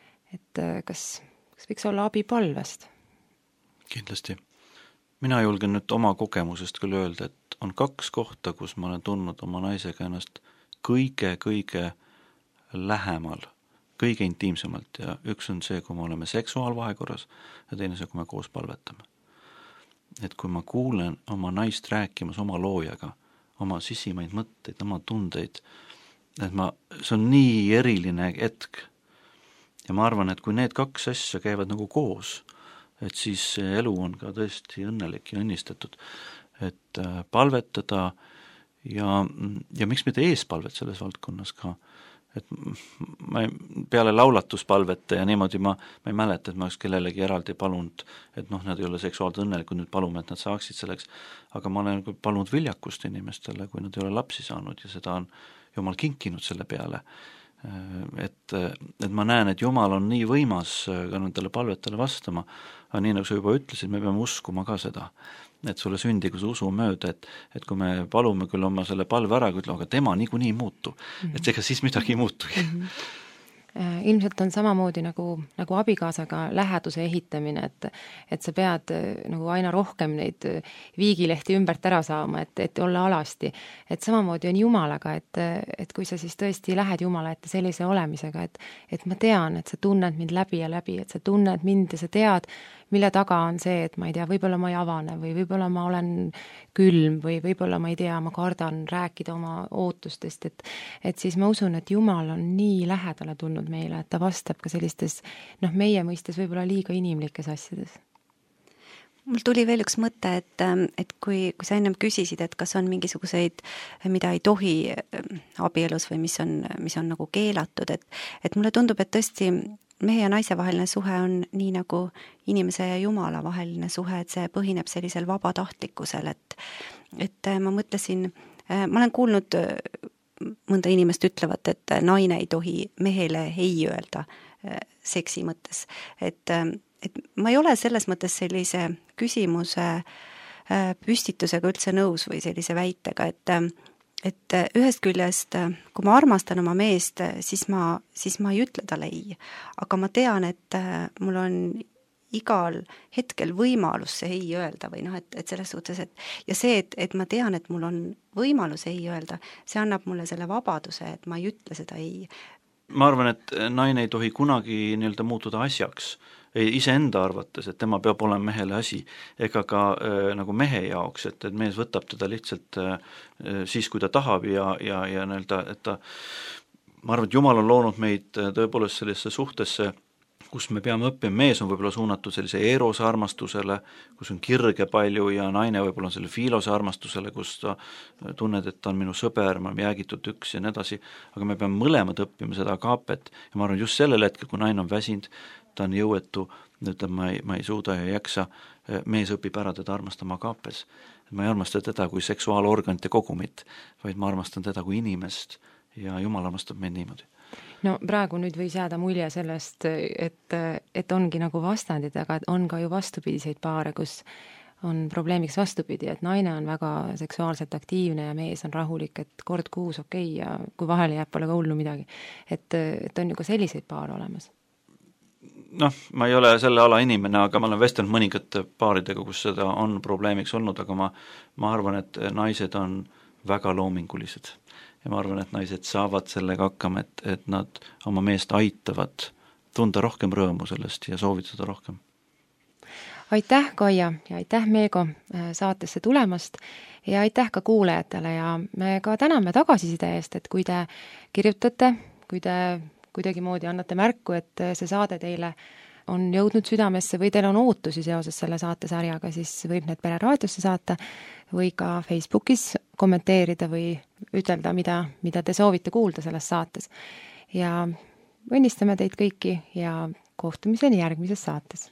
et kas, kas võiks olla abi palvest? Kindlasti. Mina julgen nüüd oma kogemusest küll öelda, et on kaks kohta, kus ma olen tundnud oma naisega ennast kõige-kõige lähemal, kõige intiimsemalt ja üks on see, kui me oleme seksuaalvahekorras ja teine see, kui me koos palvetame. Et kui ma kuulen oma naist rääkimas oma loojaga, oma sisimaid mõtteid, oma tundeid, et ma, see on nii eriline hetk ja ma arvan, et kui need kaks asja käivad nagu koos, et siis elu on ka tõesti õnnelik ja õnnistatud, et palvetada ja, ja miks mitte eespalvet selles valdkonnas ka, et ma ei, peale laulatuspalvete ja niimoodi ma, ma ei mäleta, et ma oleks kellelegi eraldi palunud, et noh, nad ei ole seksuaalselt õnnelikud, nüüd palume, et nad saaksid selleks, aga ma olen palunud viljakust inimestele, kui nad ei ole lapsi saanud ja seda on Jumal kinkinud selle peale, et, et ma näen, et Jumal on nii võimas ka nendele palvetele vastama, aga nii, nagu sa juba ütlesid, me peame uskuma ka seda, et sulle sündigu see usu mööda, et, et kui me palume küll oma selle palve ära, ütleme, aga tema niikuinii ei muutu mm, -hmm. et ega siis midagi ei muutugi mm. -hmm. Ilmselt on samamoodi nagu, nagu abikaasaga läheduse ehitamine, et et sa pead nagu aina rohkem neid viigilehti ümbert ära saama, et, et olla alasti. Et samamoodi on Jumalaga, et, et kui sa siis tõesti lähed Jumala ette sellise olemisega, et et ma tean, et sa tunned mind läbi ja läbi, et sa tunned mind ja sa tead, mille taga on see, et ma ei tea, võib-olla ma ei avane või võib-olla ma olen külm või võib-olla ma ei tea, ma kardan rääkida oma ootustest, et et siis ma usun, et Jumal on nii lähedale tulnud meile, et ta vastab ka sellistes, noh, meie mõistes võib-olla liiga inimlikes asjades. Mul tuli veel üks mõte, et, et kui, kui sa ennem küsisid, et kas on mingisuguseid, mida ei tohi abielus või mis on, mis on nagu keelatud, et, et mulle tundub, et tõesti mehe ja naise vaheline suhe on nii nagu inimese ja Jumala vaheline suhe, et see põhineb sellisel vabatahtlikkusel, et, et ma mõtlesin, ma olen kuulnud mõnda inimest ütlevat, et naine ei tohi mehele ei öelda seksi mõttes, et, et ma ei ole selles mõttes sellise küsimuse püstitusega üldse nõus või sellise väitega, et et ühest küljest, kui ma armastan oma meest, siis ma, siis ma ei ütle talle ei. Aga ma tean, et mul on igal hetkel võimalus see ei öelda või noh, et, et selles suhtes, et ja see, et, et ma tean, et mul on võimalus ei öelda, see annab mulle selle vabaduse, et ma ei ütle seda ei. Ma arvan, et naine ei tohi kunagi nii-öelda muutuda asjaks, iseenda arvates, et tema peab olema mehele asi, ega ka äh, nagu mehe jaoks, et, et mees võtab teda lihtsalt äh, siis, kui ta tahab ja, ja, ja nii-öelda, et ta, ma arvan, et Jumal on loonud meid tõepoolest sellisesse suhtesse, kus me peame õppima, mees on võib-olla suunatud sellise erose armastusele, kus on kirge palju ja naine võib-olla on selle fiilose armastusele, kus ta tunned, et ta on minu sõber, ma olen jäägitud üks ja nii edasi, aga me peame mõlemad õppima seda kaapet ja ma arvan, just sellel hetkel, kui naine on väsinud, ta on jõuetu, ütleb, ma ei, ma ei suuda ja ei jaksa, mees õpib ära teda armastama kaapes. Ma ei armasta teda kui seksuaalorganite kogumit, vaid ma armastan teda kui inimest ja Jumal armastab meid niimoodi. No praegu nüüd võis jääda mulje sellest, et, et ongi nagu vastandid, aga on ka ju vastupidiseid paare, kus on probleemiks vastupidi, et naine on väga seksuaalselt aktiivne ja mees on rahulik, et kord kuus okei okay, ja kui vahele jääb, pole ka hullu midagi. Et, et on ju ka selliseid paare olemas. Noh, ma ei ole selle ala inimene, aga ma olen vestelnud mõningate paaridega, kus seda on probleemiks olnud, aga ma, ma arvan, et naised on väga loomingulised. Ja ma arvan, et naised saavad sellega hakkama, et, et nad oma meest aitavad tunda rohkem rõõmu sellest ja soovitada rohkem. Aitäh, Kaia, ja aitäh, Meego, saatesse tulemast ja aitäh ka kuulajatele ja me ka täname tagasiside eest, et kui te kirjutate, kui te kuidagimoodi annate märku, et see saade teile on jõudnud südamesse või teil on ootusi seoses selle saatesarjaga, siis võib need Pere raadiosse saata või ka Facebookis kommenteerida või ütelda, mida, mida te soovite kuulda selles saates. Ja õnnistame teid kõiki ja kohtumiseni järgmises saates.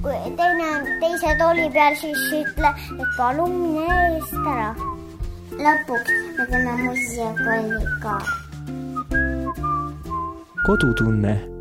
kui teine on teise tooli peal, siis ütle, et palun mine eest ära. Lõpuks me teeme muusikakooli ka. Kodutunne